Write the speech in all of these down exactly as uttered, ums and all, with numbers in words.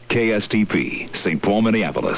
K S T P, Saint Paul, Minneapolis.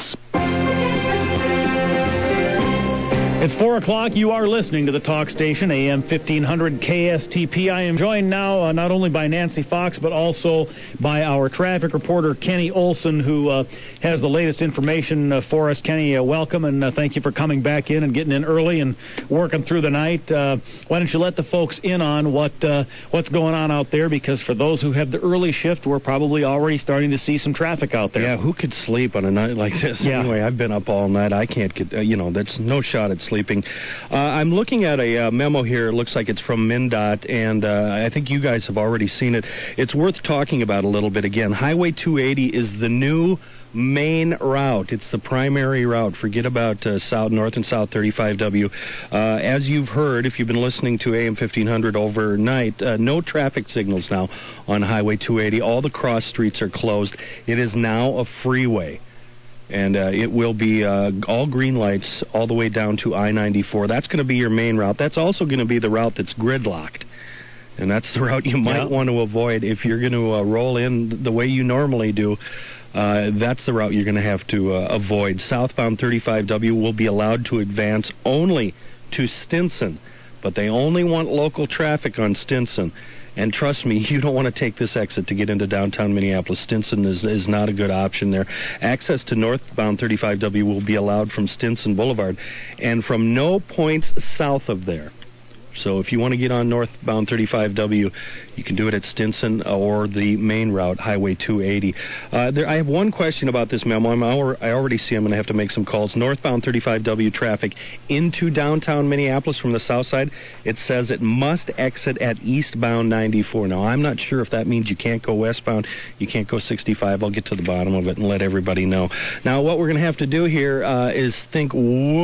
It's four o'clock. You are listening to the talk station, A M fifteen hundred K S T P. I am joined now uh, not only by Nancy Fox, but also by our traffic reporter, Kenny Olson, who uh, has the latest information uh, for us. Kenny, uh, welcome, and uh, thank you for coming back in and getting in early and working through the night. Uh, why don't you let the folks in on what uh, what's going on out there? Because for those who have the early shift, we're probably already starting to see some traffic out there. Yeah, who could sleep on a night like this? Yeah. Anyway, I've been up all night. I can't get, uh, you know, that's no shot at sleeping. Uh, I'm looking at a uh, memo here. It looks like it's from MnDOT, and uh, I think you guys have already seen it. It's worth talking about a little bit again. Highway two eighty is the new main route. It's the primary route. Forget about uh, South, North and South thirty-five W. Uh, as you've heard, if you've been listening to A M fifteen hundred overnight, uh, no traffic signals now on Highway two eighty. All the cross streets are closed. It is now a freeway. And uh, it will be uh, all green lights all the way down to I ninety-four. That's going to be your main route. That's also going to be the route that's gridlocked. And that's the route you might yeah. want to avoid if you're going to uh, roll in the way you normally do. Uh, that's the route you're going to have to uh, avoid. Southbound thirty-five W will be allowed to advance only to Stinson, but they only want local traffic on Stinson. And trust me, you don't want to take this exit to get into downtown Minneapolis. Stinson is, is not a good option there. Access to northbound thirty-five W will be allowed from Stinson Boulevard and from no points south of there. So if you want to get on northbound thirty-five W, you can do it at Stinson or the main route, Highway two eighty. Uh, there, I have one question about this memo. I'm, I already see I'm going to have to make some calls. Northbound thirty-five W traffic into downtown Minneapolis from the south side, it says it must exit at eastbound ninety-four. Now, I'm not sure if that means you can't go westbound. You can't go sixty-five. I'll get to the bottom of it and let everybody know. Now, what we're going to have to do here uh, is think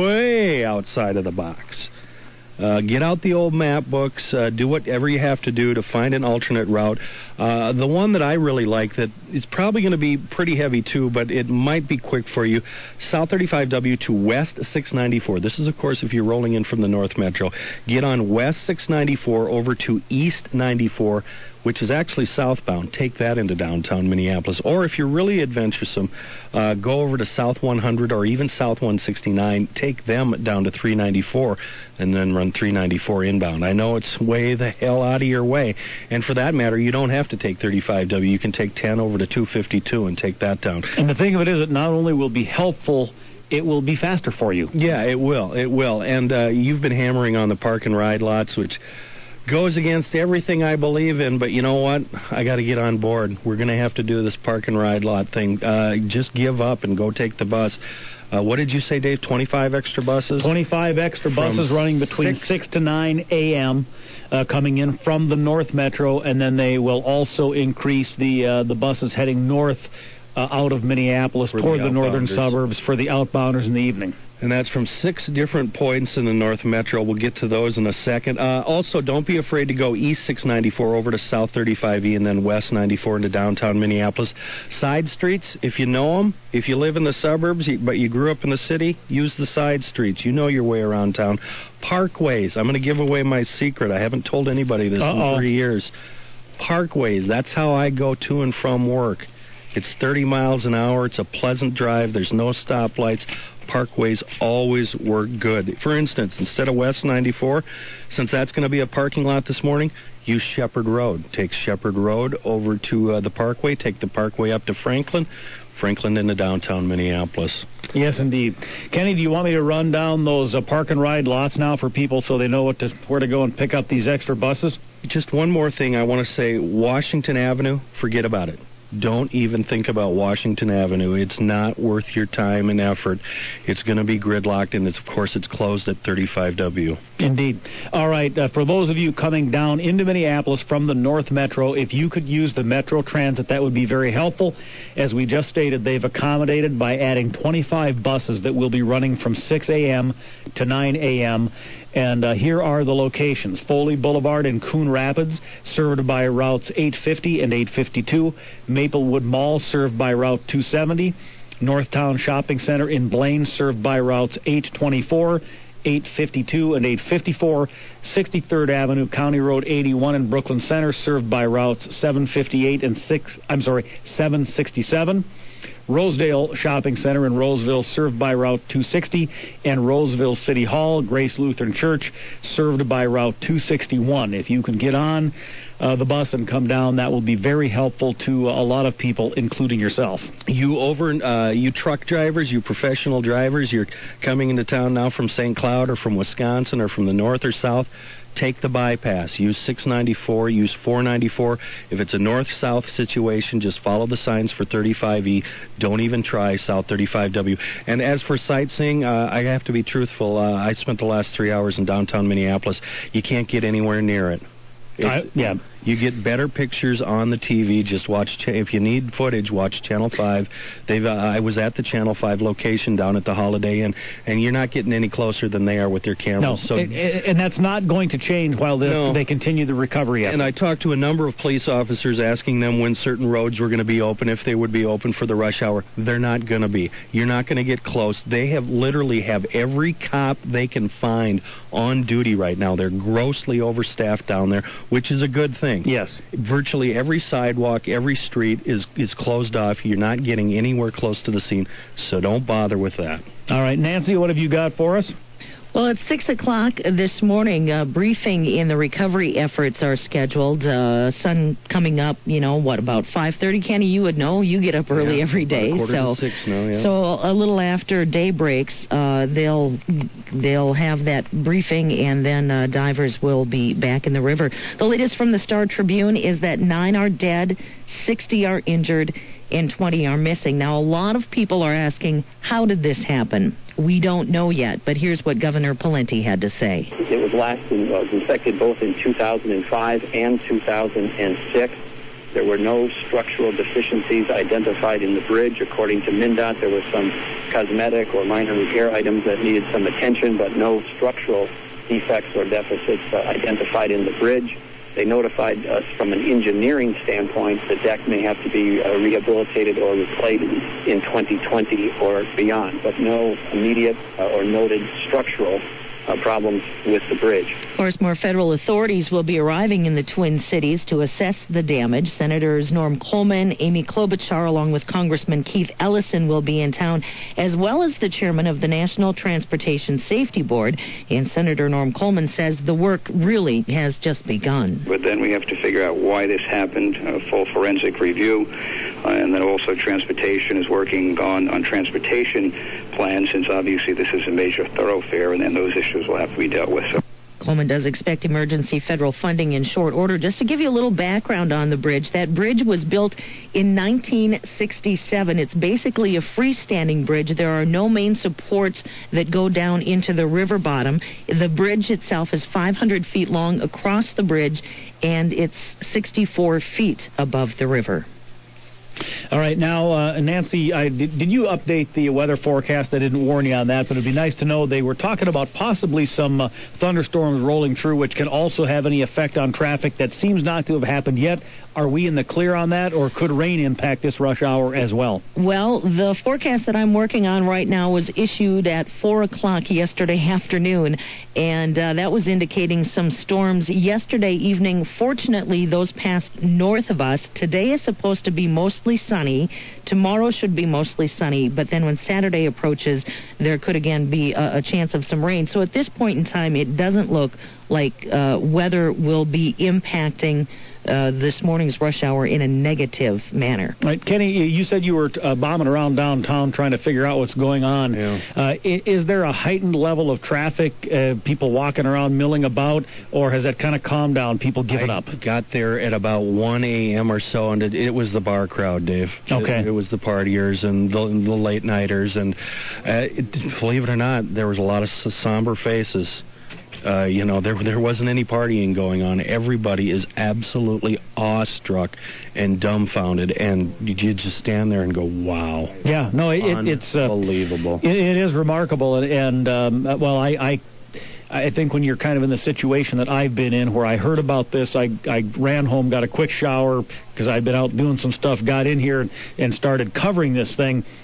way outside of the box. Uh, get out the old map books, uh, do whatever you have to do to find an alternate route. Uh, the one that I really like that is probably going to be pretty heavy too, but it might be quick for you, South thirty-five W to West six ninety-four. This is, of course, if you're rolling in from the North Metro. Get on West six ninety-four over to East ninety-four, which is actually southbound. Take that into downtown Minneapolis. Or if you're really adventuresome, uh, go over to South one hundred or even South one sixty-nine. Take them down to three ninety-four and then run three ninety-four inbound. I know it's way the hell out of your way. And for that matter, you don't have to take thirty-five W. You can take ten over to two fifty-two and take that down. And the thing of it is, it not only will be helpful, it will be faster for you. Yeah, it will. It will. And uh, you've been hammering on the park and ride lots, which goes against everything I believe in, but you know what? I got to get on board. We're going to have to do this park and ride lot thing. Uh, just give up and go take the bus. Uh, what did you say, Dave? twenty-five extra buses? twenty-five extra buses From running between six, six to nine a.m. Uh, coming in from the North Metro, and then they will also increase the uh, the buses heading north uh, out of Minneapolis for toward the, the northern suburbs for the outbounders in the evening. And that's from six different points in the North Metro. We'll get to those in a second. Uh, also, don't be afraid to go east six ninety-four over to South thirty-five E and then west ninety-four into downtown Minneapolis. Side streets, if you know them, if you live in the suburbs but you grew up in the city, use the side streets. You know your way around town. Parkways. I'm going to give away my secret. I haven't told anybody this Uh-oh. in three years. Parkways. That's how I go to and from work. It's thirty miles an hour. It's a pleasant drive. There's no stoplights. Parkways always work good. For instance, instead of West ninety-four, since that's going to be a parking lot this morning, use Shepherd Road. Take Shepherd Road over to uh, the Parkway. Take the Parkway up to Franklin. Franklin into downtown Minneapolis. Yes, indeed. Kenny, do you want me to run down those uh, park and ride lots now for people so they know what to, where to go and pick up these extra buses? Just one more thing I want to say. Washington Avenue, forget about it. Don't even think about Washington Avenue. It's not worth your time and effort. It's going to be gridlocked, and it's, of course, it's closed at thirty-five W. Indeed. All right, uh, for those of you coming down into Minneapolis from the North Metro, if you could use the Metro Transit, that would be very helpful. As we just stated, they've accommodated by adding twenty-five buses that will be running from six a.m. to nine a.m., and uh, here are the locations. Foley Boulevard in Coon Rapids, served by routes eight fifty and eight fifty-two. Maplewood Mall, served by Route two seventy. Northtown Shopping Center in Blaine, served by routes eight twenty-four eight fifty-two and eight fifty-four. sixty-third Avenue, County Road eighty-one in Brooklyn Center, served by routes seven fifty-eight and six. I'm sorry, seven sixty-seven. Rosedale Shopping Center in Roseville, served by Route two sixty, and Roseville City Hall, Grace Lutheran Church, served by Route two sixty-one. If you can get on uh, the bus and come down, that will be very helpful to a lot of people, including yourself. You over, uh, you truck drivers, you professional drivers, you're coming into town now from Saint Cloud or from Wisconsin or from the north or south, take the bypass. Use six ninety-four, use four ninety-four. If it's a north-south situation, just follow the signs for thirty-five E. Don't even try South thirty-five W. And as for sightseeing, uh, I have to be truthful. Uh, I spent the last three hours in downtown Minneapolis. You can't get anywhere near it. I, yeah. You get better pictures on the T V. Just watch. Ch- if you need footage, watch Channel five. They've. Uh, I was at the Channel five location down at the Holiday Inn, and you're not getting any closer than they are with their cameras. No, so, it, it, and that's not going to change while the, no. they continue the recovery effort. And I talked to a number of police officers asking them when certain roads were going to be open, if they would be open for the rush hour. They're not going to be. You're not going to get close. They have literally have every cop they can find on duty right now. They're grossly overstaffed down there, which is a good thing. Yes. Virtually every sidewalk, every street is, is closed off. You're not getting anywhere close to the scene, so don't bother with that. All right, Nancy, what have you got for us? Well, at six o'clock this morning, a briefing in the recovery efforts are scheduled. Uh, sun coming up, you know, what, about five thirty? Kenny, you would know. You get up early yeah, every day. Quarter so, to six now, yeah. So a little after day breaks, uh, they'll they'll have that briefing, and then uh, divers will be back in the river. The latest from the Star Tribune is that nine are dead, sixty are injured, and twenty are missing. Now, a lot of people are asking, how did this happen? We don't know yet, but here's what Governor Pawlenty had to say. It was last in, uh, inspected both in two thousand five and two thousand six. There were no structural deficiencies identified in the bridge. According to MnDOT, there were some cosmetic or minor repair items that needed some attention, but no structural defects or deficits uh, identified in the bridge. They notified us from an engineering standpoint the deck may have to be uh, rehabilitated or replaced in twenty twenty or beyond, but no immediate uh, or noted structural uh, problems with the bridge. Of course, more federal authorities will be arriving in the Twin Cities to assess the damage. Senators Norm Coleman, Amy Klobuchar, along with Congressman Keith Ellison will be in town, as well as the chairman of the National Transportation Safety Board. And Senator Norm Coleman says the work really has just begun. But then we have to figure out why this happened, a full forensic review, uh, and then also transportation is working on, on transportation plans, since obviously this is a major thoroughfare, and then those issues will have to be dealt with. So. Coleman does expect emergency federal funding in short order. Just to give you a little background on the bridge, that bridge was built in nineteen sixty-seven. It's basically a freestanding bridge. There are no main supports that go down into the river bottom. The bridge itself is five hundred feet long across the bridge, and it's sixty-four feet above the river. All right, now, uh, Nancy, I, did, did you update the weather forecast? I didn't warn you on that, but it'd be nice to know. They were talking about possibly some uh, thunderstorms rolling through, which can also have any effect on traffic. That seems not to have happened yet. Are we in the clear on that, or could rain impact this rush hour as well? Well, the forecast that I'm working on right now was issued at four o'clock yesterday afternoon, and uh, that was indicating some storms yesterday evening. Fortunately, those passed north of us. Today is supposed to be mostly sunny. Tomorrow should be mostly sunny, but then when Saturday approaches, there could again be a, a chance of some rain. So at this point in time, it doesn't look like uh, weather will be impacting Uh, this morning's rush hour in a negative manner. Right, Kenny, you said you were uh, bombing around downtown trying to figure out what's going on. Yeah. Uh, is, is there a heightened level of traffic, uh, people walking around, milling about, or has that kind of calmed down, people giving I up? Got there at about one a.m. or so, and it, it was the bar crowd, Dave. Okay. It, it was the partiers and the, the late-nighters, and uh, it, believe it or not, there was a lot of somber faces. Uh, you know, there there wasn't any partying going on. Everybody is absolutely awestruck and dumbfounded, and you just stand there and go, wow. Yeah, no, it, it, it's uh, unbelievable. It, it is remarkable, and, and um, well, I, I I think when you're kind of in the situation that I've been in, where I heard about this, I, I ran home, got a quick shower, because I'd been out doing some stuff, got in here and started covering this thing.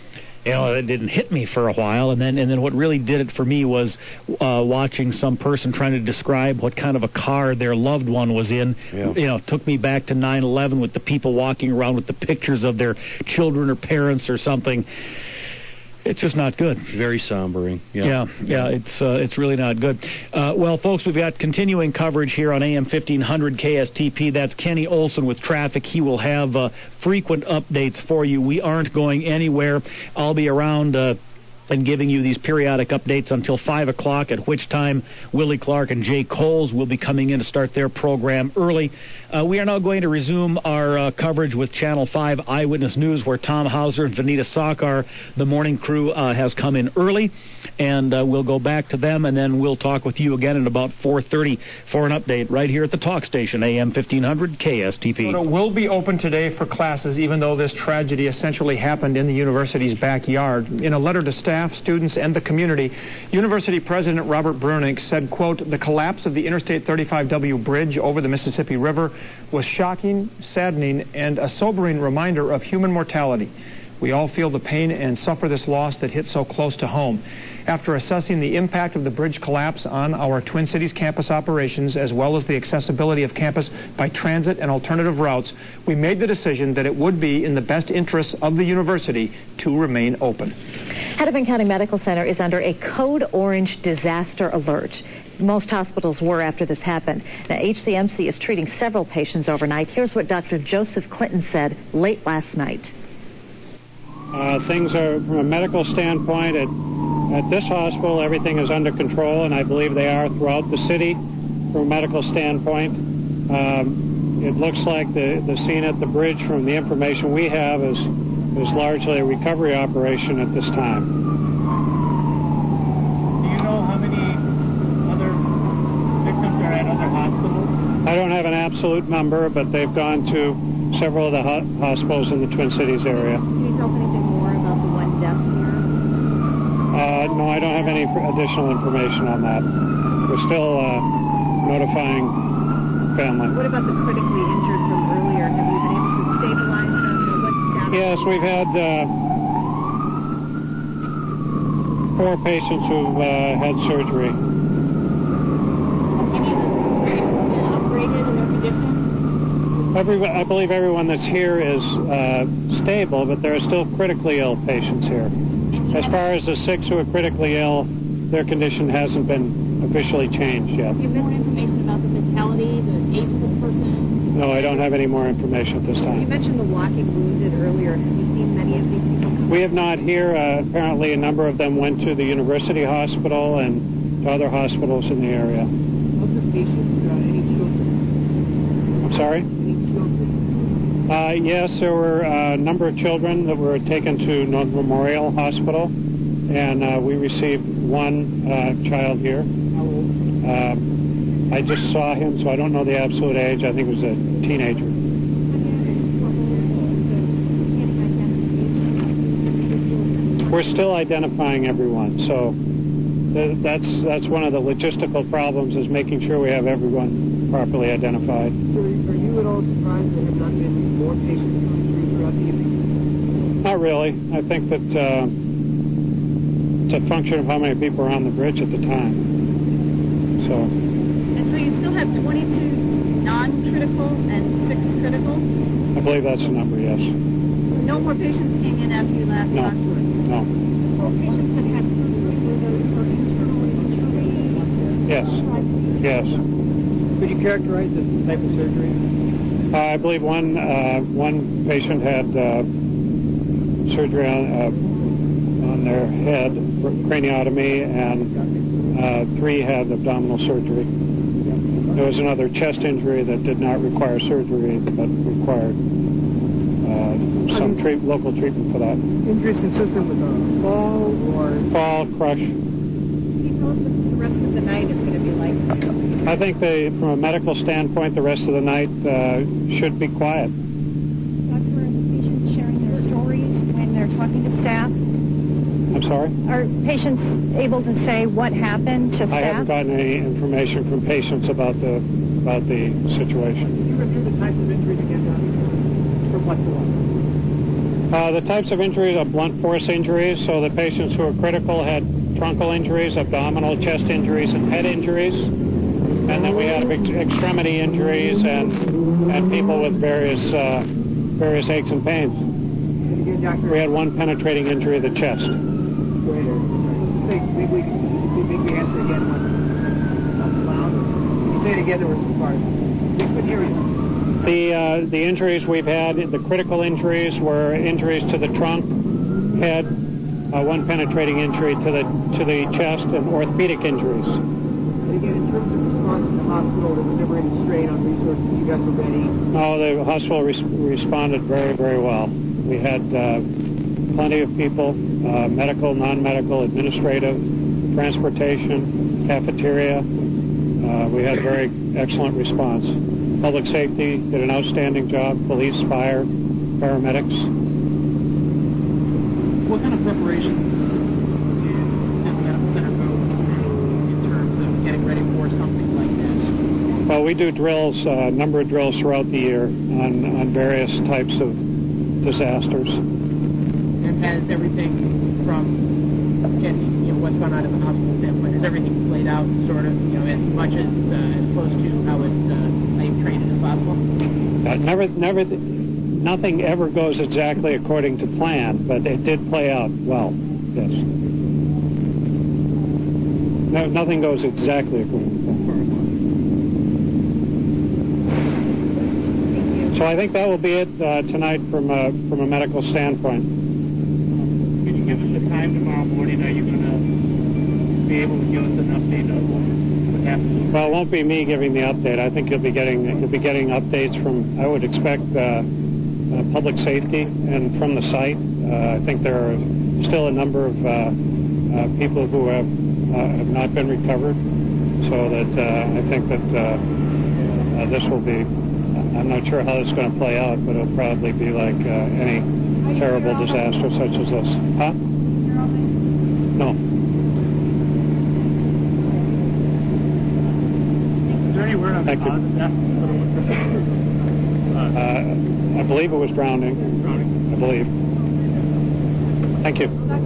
you know, it didn't hit me for a while, and then and then what really did it for me was uh, watching some person trying to describe what kind of a car their loved one was in. Yeah. You know, it took me back to nine eleven with the people walking around with the pictures of their children or parents or something. It's just not good. Very sombering. Yeah, yeah, yeah it's uh, it's really not good. Uh, well, folks, we've got continuing coverage here on A M fifteen hundred K S T P. That's Kenny Olson with traffic. He will have uh, frequent updates for you. We aren't going anywhere. I'll be around uh, and giving you these periodic updates until five o'clock, at which time Willie Clark and Jay Coles will be coming in to start their program early. Uh, we are now going to resume our uh, coverage with Channel five Eyewitness News, where Tom Hauser and Vanita Sakar, the morning crew, uh, has come in early, and uh, we'll go back to them, and then we'll talk with you again at about four thirty for an update right here at the talk station, A M fifteen hundred K S T P. It will be open today for classes, even though this tragedy essentially happened in the university's backyard. In a letter to staff, students, and the community, University President Robert Brunick said, quote, "The collapse of the Interstate thirty-five W bridge over the Mississippi River was shocking, saddening, and a sobering reminder of human mortality. We all feel the pain and suffer this loss that hit so close to home. After assessing the impact of the bridge collapse on our Twin Cities campus operations, as well as the accessibility of campus by transit and alternative routes, we made the decision that it would be in the best interests of the university to remain open." Hennepin County Medical Center is under a code orange disaster alert. Most hospitals were after this happened. Now, H C M C is treating several patients overnight. Here's what Doctor Joseph Clinton said late last night. Uh, things are, from a medical standpoint, at, at this hospital, everything is under control, and I believe they are throughout the city from a medical standpoint. Um, it looks like the, the scene at the bridge, from the information we have, is, is largely a recovery operation at this time. Do you know how many other victims are at other hospitals? I don't have an absolute number, but they've gone to several of the ho- hospitals in the Twin Cities area. Can you tell us anything more about the one death here? Uh, no, I don't have any additional information on that. We're still uh, notifying family. What about the critically injured from earlier? Have you been able to stabilize them? Or what's down? Yes, we've had uh, four patients who've uh, had surgery. Operated in their condition? Every, I believe everyone that's here is uh, stable, but there are still critically ill patients here. As far as the six who are critically ill, their condition hasn't been officially changed yet. Do you have more information about the fatality, the age of the person? No, I don't have any more information at this You time. mentioned the walking wounded earlier. Have you seen many of these people come? We have not here. Uh, apparently a number of them went to the University Hospital and to other hospitals in the area. Most of the patients, uh, any children? I'm sorry? Uh, yes, there were a number of children that were taken to North Memorial Hospital, and uh, we received one uh, child here. Uh, I just saw him, so I don't know the absolute age. I think it was a teenager. We're still identifying everyone, so th- that's that's one of the logistical problems, is making sure we have everyone properly identified. So are you at all surprised there have not been more patients coming through throughout the evening? Not really. I think that uh, it's a function of how many people are on the bridge at the time. So. And so you still have twenty-two non-critical and six critical? I believe that's the number, yes. No more patients came in after you last No. talked to us? No. All patients that had surgery, were those for internal injury? Yes. Yes. Could you characterize the type of surgery? Uh, I believe one uh, one patient had uh, surgery on, uh, on their head, craniotomy, and uh, three had abdominal surgery. There was another chest injury that did not require surgery, but required uh, some treat- local treatment for that. Injuries consistent with a fall or... Fall, crush. Can you tell us what the rest of the night is going to be like? I think they, from a medical standpoint, the rest of the night uh, should be quiet. Doctor, are the patients sharing their stories when they're talking to staff? I'm sorry? Are patients able to say what happened to staff? I haven't gotten any information from patients about the about the situation. Can you review the types of injuries again, Doctor? From what to what? Uh, the types of injuries are blunt force injuries, so the patients who are critical had truncal injuries, abdominal, chest injuries, and head injuries. And then we had ex- extremity injuries and and people with various uh, various aches and pains. We had one penetrating injury of the chest. Maybe we can answer again once loud. Say it again, there were some parts. We couldn't hear you. The uh, the injuries we've had, the critical injuries were injuries to the trunk, head, uh, one penetrating injury to the to the chest, and orthopedic injuries. And again, in terms of response to the hospital, there was never any strain on resources. You guys were ready. No, the hospital res- responded very, very well. We had uh, plenty of people, uh, medical, non-medical, administrative, transportation, cafeteria. Uh, we had very excellent response. Public safety did an outstanding job. Police, fire, paramedics. What kind of preparations did the medical center go through in terms of getting ready for something like this? Well, we do drills, a uh, number of drills throughout the year on, on various types of disasters. And has everything from getting, you know, what's gone on in the hospital standpoint, has everything played out sort of, you know, as much as, uh, as close to how it's, uh, how you've trained as possible? Uh, never, never, nothing ever goes exactly according to plan, but it did play out well, yes. No, nothing goes exactly according to plan. So I think that will be it uh, tonight from a, from a medical standpoint. Can you give us a time tomorrow morning? Are you going to be able to give us an update of what happened? Well, it won't be me giving the update. I think you'll be getting you'll be getting updates from, I would expect, uh, uh, public safety and from the site. Uh, I think there are still a number of uh, uh, people who have uh, have not been recovered. So that uh, I think that uh, uh, this will be. I'm not sure how it's going to play out, but it'll probably be like uh, any terrible disaster such as this. Huh? No. Is there any word on the cause of death? Uh, I believe it was drowning. Drowning. I believe. Thank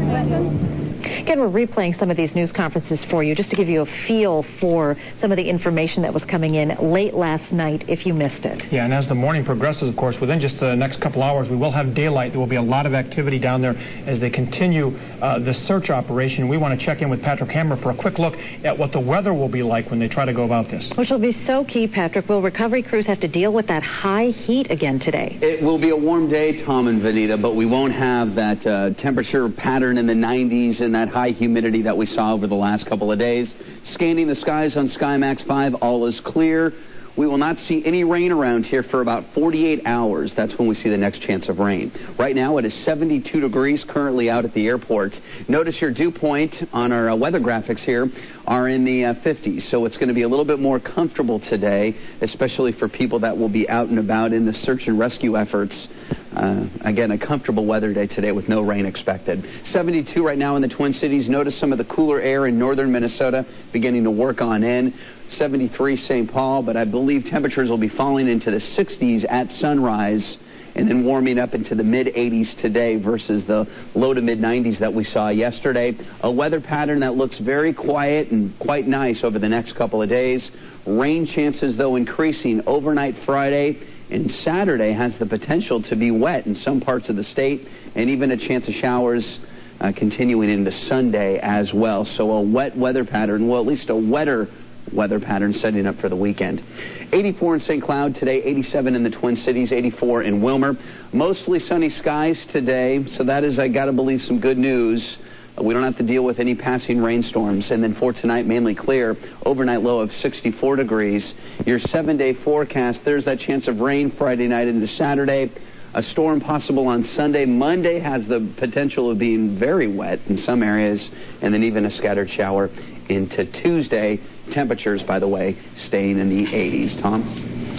you. Again, we're replaying some of these news conferences for you just to give you a feel for some of the information that was coming in late last night if you missed it. Yeah, and as the morning progresses, of course, within just the next couple hours, we will have daylight. There will be a lot of activity down there as they continue uh, the search operation. We want to check in with Patrick Hammer for a quick look at what the weather will be like when they try to go about this. Which will be so key, Patrick. Will recovery crews have to deal with that high heat again today? It will be a warm day, Tom and Vanita, but we won't have that uh, temperature pattern in the nineties and that high humidity that we saw over the last couple of days. Scanning the skies on SkyMax five, all is clear. We will not see any rain around here for about forty-eight hours. That's when we see the next chance of rain. Right now it is seventy-two degrees currently out at the airport. Notice your dew point on our uh, weather graphics here are in the uh, fifties, so it's going to be a little bit more comfortable today, especially for people that will be out and about in the search and rescue efforts. Uh, again, a comfortable weather day today with no rain expected. seventy-two right now in the Twin Cities. Notice some of the cooler air in northern Minnesota beginning to work on in. seventy-three Saint Paul, but I believe temperatures will be falling into the sixties at sunrise and then warming up into the mid eighties today versus the low to mid nineties that we saw yesterday. A weather pattern that looks very quiet and quite nice over the next couple of days. Rain chances, though, increasing overnight Friday, and Saturday has the potential to be wet in some parts of the state, and even a chance of showers uh, continuing into Sunday as well. So a wet weather pattern, well, at least a wetter weather pattern setting up for the weekend. eighty-four in Saint Cloud today, eighty-seven in the Twin Cities, eighty-four in Wilmer. Mostly sunny skies today, so that is, I got to believe, some good news. We don't have to deal with any passing rainstorms. And then for tonight, mainly clear. Overnight low of sixty-four degrees. Your seven-day forecast, there's that chance of rain Friday night into Saturday. A storm possible on Sunday. Monday has the potential of being very wet in some areas, and then even a scattered shower into Tuesday. Temperatures, by the way, staying in the eighties. Tom?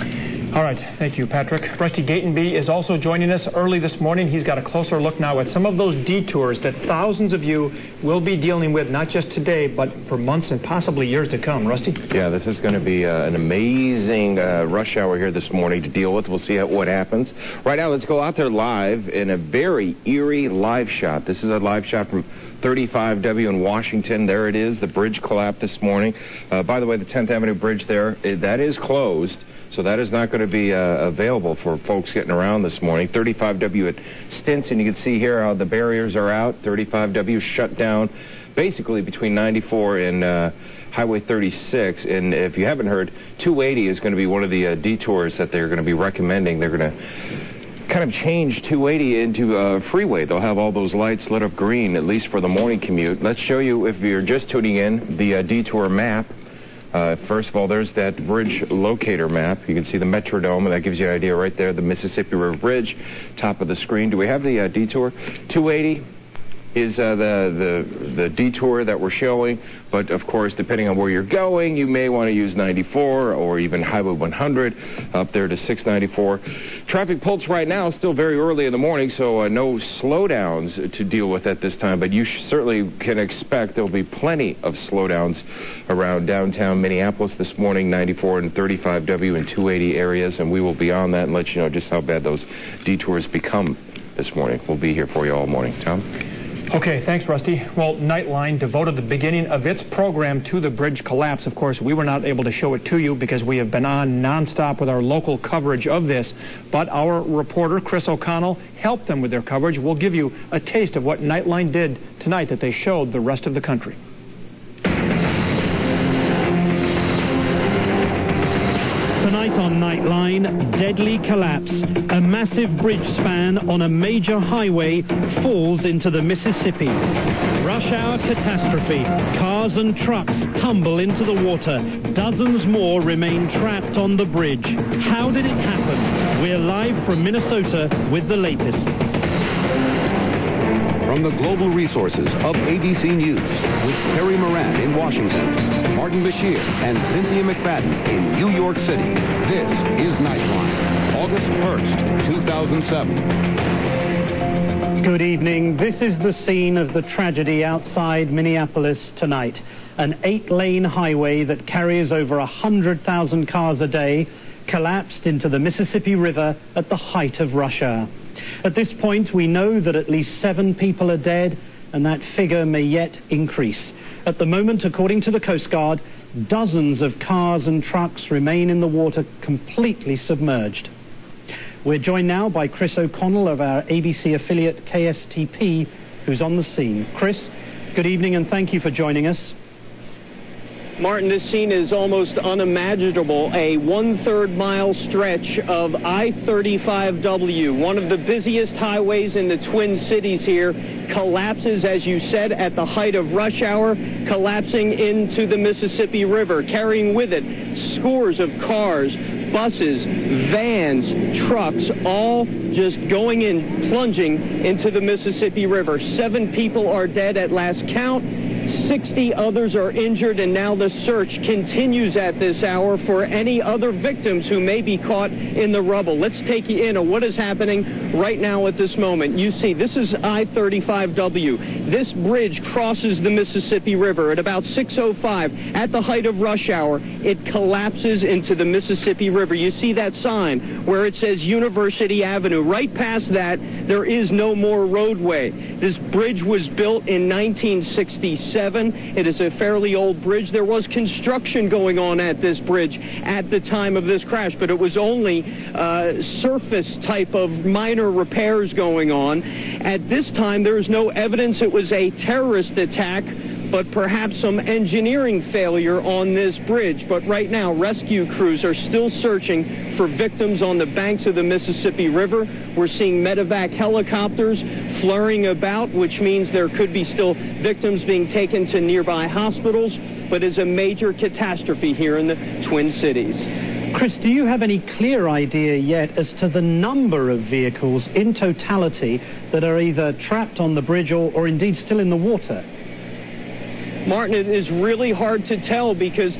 All right, thank you, Patrick. Rusty Gatenby is also joining us early this morning. He's got a closer look now at some of those detours that thousands of you will be dealing with, not just today, but for months and possibly years to come. Rusty? Yeah, this is going to be uh, an amazing uh, rush hour here this morning to deal with. We'll see how, what happens. Right now, let's go out there live in a very eerie live shot. This is a live shot from thirty-five W in Washington. There it is. The bridge collapsed this morning. Uh, by the way, the tenth Avenue Bridge there, that is closed. So that is not going to be uh, available for folks getting around this morning. thirty-five W at Stinson, you can see here how the barriers are out. thirty-five W shut down basically between ninety-four and uh, Highway thirty-six. And if you haven't heard, two eighty is going to be one of the uh, detours that they're going to be recommending. They're going to kind of change two eighty into a freeway. They'll have all those lights lit up green, at least for the morning commute. Let's show you, if you're just tuning in, the uh, detour map. Uh, first of all, there's that bridge locator map. You can see the Metrodome, and that gives you an idea right there, the Mississippi River Bridge, top of the screen. Do we have the uh, detour? two eighty is uh, the, the the detour that we're showing, but of course, depending on where you're going, you may want to use ninety-four or even Highway one hundred up there to six ninety-four. Traffic pulse right now is still very early in the morning, so uh, no slowdowns to deal with at this time, but you certainly can expect there'll be plenty of slowdowns around downtown Minneapolis this morning, ninety-four and thirty-five W and two eighty areas, and we will be on that and let you know just how bad those detours become this morning. We'll be here for you all morning. Tom? Okay, thanks, Rusty. Well, Nightline devoted the beginning of its program to the bridge collapse. Of course, we were not able to show it to you because we have been on nonstop with our local coverage of this. But our reporter, Chris O'Connell, helped them with their coverage. We'll give you a taste of what Nightline did tonight that they showed the rest of the country. Tonight on Nightline, deadly collapse. A massive bridge span on a major highway falls into the Mississippi. Rush hour catastrophe. Cars and trucks tumble into the water. Dozens more remain trapped on the bridge. How did it happen? We're live from Minnesota with the latest. From the global resources of A B C News, with Terry Moran in Washington, Martin Bashir and Cynthia McFadden in New York City, this is Nightline, August first, two thousand seven. Good evening. This is the scene of the tragedy outside Minneapolis tonight. An eight-lane highway that carries over one hundred thousand cars a day collapsed into the Mississippi River at the height of rush hour. At this point, we know that at least seven people are dead, and that figure may yet increase. At the moment, according to the Coast Guard, dozens of cars and trucks remain in the water completely submerged. We're joined now by Chris O'Connell of our A B C affiliate K S T P, who's on the scene. Chris, good evening and thank you for joining us. Martin, this scene is almost unimaginable. A one-third mile stretch of I thirty-five W, one of the busiest highways in the Twin Cities here, collapses, as you said, at the height of rush hour, collapsing into the Mississippi River, carrying with it scores of cars, buses, vans, trucks, all just going in, plunging into the Mississippi River. Seven people are dead at last count. sixty others are injured, and now the search continues at this hour for any other victims who may be caught in the rubble. Let's take you in on what is happening right now at this moment. You see, this is I thirty-five W. This bridge crosses the Mississippi River at about six oh five. At the height of rush hour, it collapses into the Mississippi River. You see that sign where it says University Avenue. Right past that, there is no more roadway. This bridge was built in nineteen sixty-seven. It is a fairly old bridge. There was construction going on at this bridge at the time of this crash, but it was only uh, surface type of minor repairs going on. At this time, there is no evidence it was a terrorist attack, but perhaps some engineering failure on this bridge. But right now, rescue crews are still searching for victims on the banks of the Mississippi River. We're seeing medevac helicopters flurrying about, which means there could be still victims being taken to nearby hospitals, but it's a major catastrophe here in the Twin Cities. Chris, do you have any clear idea yet as to the number of vehicles in totality that are either trapped on the bridge or, or indeed still in the water? Martin, it is really hard to tell because this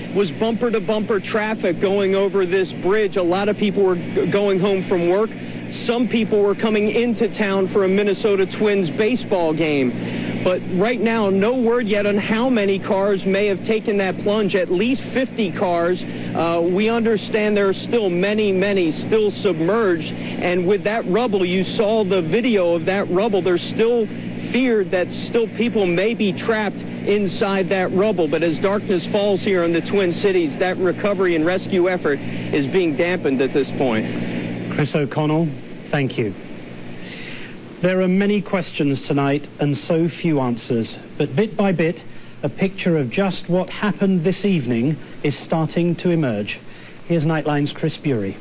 was bumper-to-bumper traffic going over this bridge. A lot of people were g- going home from work. Some people were coming into town for a Minnesota Twins baseball game. But right now, no word yet on how many cars may have taken that plunge. At least fifty cars. Uh, we understand there are still many, many still submerged. And with that rubble, you saw the video of that rubble. There's still fear that still people may be trapped inside that rubble. But as darkness falls here in the Twin Cities, that recovery and rescue effort is being dampened at this point. Chris O'Connell, thank you. There are many questions tonight and so few answers, but bit by bit, a picture of just what happened this evening is starting to emerge. Here's Nightline's Chris Bury.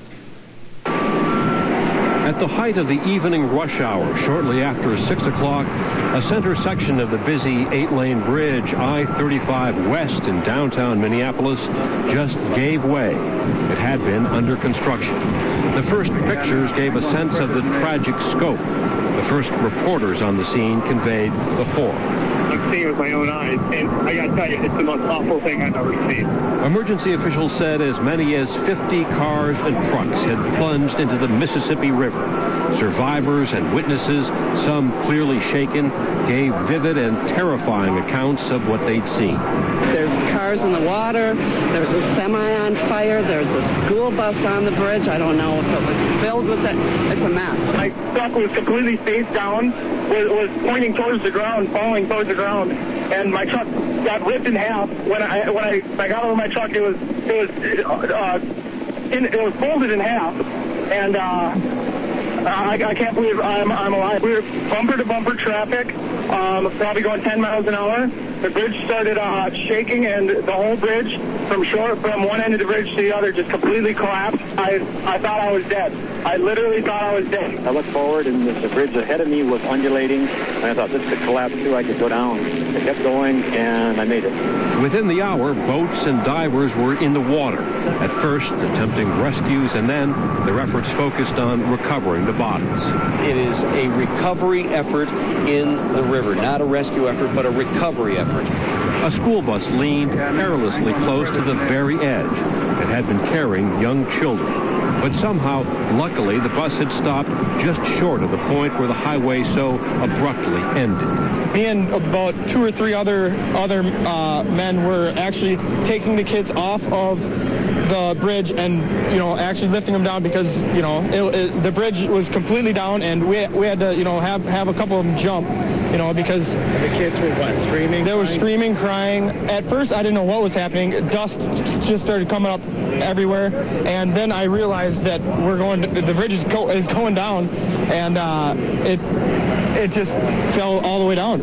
At the height of the evening rush hour, shortly after six o'clock, a center section of the busy eight-lane bridge, I thirty-five West in downtown Minneapolis, just gave way. It had been under construction. The first pictures gave a sense of the tragic scope. The first reporters on the scene conveyed the horror. I've seen it with my own eyes, and I gotta tell you, it's the most awful thing I've ever seen. Emergency officials said as many as fifty cars and trucks had plunged into the Mississippi River. Survivors and witnesses, some clearly shaken, gave vivid and terrifying accounts of what they'd seen. There's cars in the water, there's a semi on fire, there's a school bus on the bridge. I don't know if it was filled with it. It's a mess. My truck was completely face down, was, was pointing towards the ground, falling towards the ground, and my truck got ripped in half. When I when I, I got over my truck, it was it was uh, in, it was folded in half, and uh, I, I can't believe I'm I'm alive. We were bumper to bumper traffic, um, probably going ten miles an hour. The bridge started uh, shaking, and the whole bridge from shore from one end of the bridge to the other just completely collapsed. I I thought I was dead. I literally thought I was dead. I looked forward, and the bridge ahead of me was undulating, and I thought this could collapse too. I could go down. I kept going, and I made it. Within the hour, boats and divers were in the water. At first, attempting rescues, and then their efforts focused on recovering the bodies. It is a recovery effort in the river, not a rescue effort, but a recovery effort. A school bus leaned perilously close to the very edge. It had been carrying young children. But somehow, luckily, the bus had stopped just short of the point where the highway so abruptly ended. Me and about two or three other other uh, men were actually taking the kids off of the bridge and, you know, actually lifting them down because, you know, it, it, the bridge was completely down, and we we had to, you know, have have a couple of them jump, you know, because the kids were what, screaming? They were screaming, crying. At first, I didn't know what was happening. Dust just started coming up everywhere, and then I realized that we're going. To, the bridge is, go, is going down, and uh, it it just fell all the way down.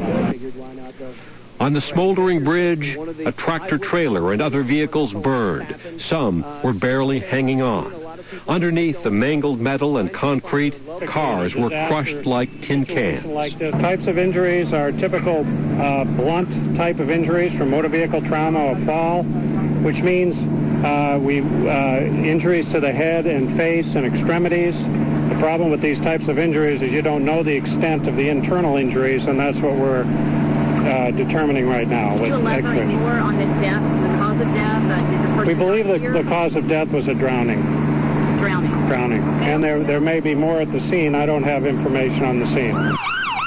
On the smoldering bridge, a tractor trailer and other vehicles burned. Some were barely hanging on. Underneath the mangled metal and concrete, cars were crushed like tin cans. Like the types of injuries are typical uh, blunt type of injuries from motor vehicle trauma or fall, which means uh, we uh, injuries to the head and face and extremities. The problem with these types of injuries is you don't know the extent of the internal injuries, and that's what we're uh, determining right now. Can you elaborate more on the death, the cause of death? Uh, did the person we believe that here? the cause of death was a drowning. Drowning. Drowning. And there, there may be more at the scene. I don't have information on the scene.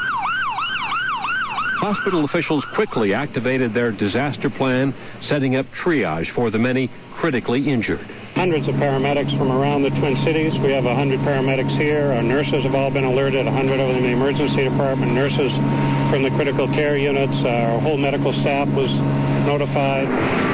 Hospital officials quickly activated their disaster plan, setting up triage for the many critically injured. Hundreds of paramedics from around the Twin Cities. We have one hundred paramedics here. Our nurses have all been alerted, one hundred of them in the emergency department, nurses from the critical care units. Uh, our whole medical staff was notified.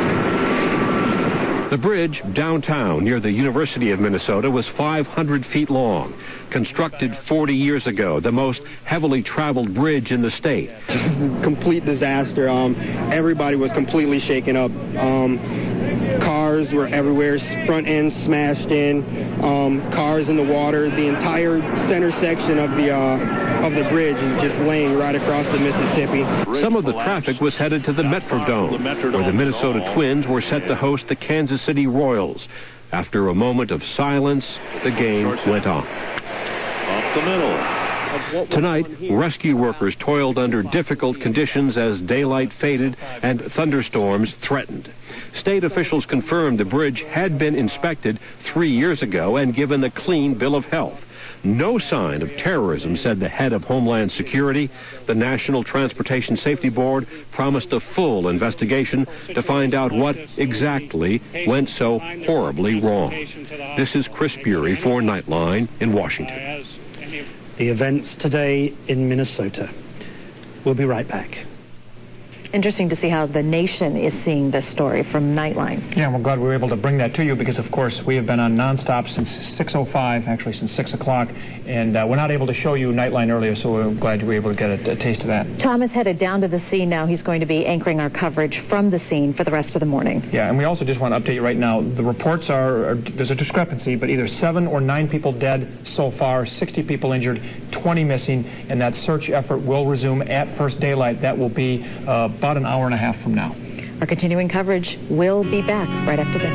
The bridge downtown near the University of Minnesota was five hundred feet long. Constructed forty years ago, the most heavily traveled bridge in the state. Complete disaster. Um, everybody was completely shaken up. Um, cars were everywhere, front ends smashed in, um, cars in the water. The entire center section of the uh, of the bridge is just laying right across the Mississippi. Some of the traffic was headed to the Metrodome, where the Minnesota Twins were set to host the Kansas City Royals. After a moment of silence, the game went on. Off the middle. Tonight, rescue workers toiled under difficult conditions as daylight faded and thunderstorms threatened. State officials confirmed the bridge had been inspected three years ago and given a clean bill of health. No sign of terrorism, said the head of Homeland Security. The National Transportation Safety Board promised a full investigation to find out what exactly went so horribly wrong. This is Chris Bury for Nightline in Washington. The events today in Minnesota. We'll be right back. Interesting to see how the nation is seeing this story from Nightline. Yeah, we're glad we were able to bring that to you because, of course, we have been on nonstop since six oh five, actually since six o'clock, and uh, we're not able to show you Nightline earlier, so we're glad you were able to get a, a taste of that. Tom is headed down to the scene now. He's going to be anchoring our coverage from the scene for the rest of the morning. Yeah, and we also just want to update you right now. The reports are, are there's a discrepancy, but either seven or nine people dead so far, sixty people injured, twenty missing, and that search effort will resume at first daylight. That will be uh, about an hour and a half from now. Our continuing coverage will be back right after this.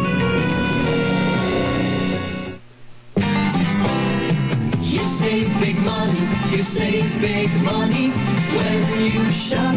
You save big money, you save big money when you shop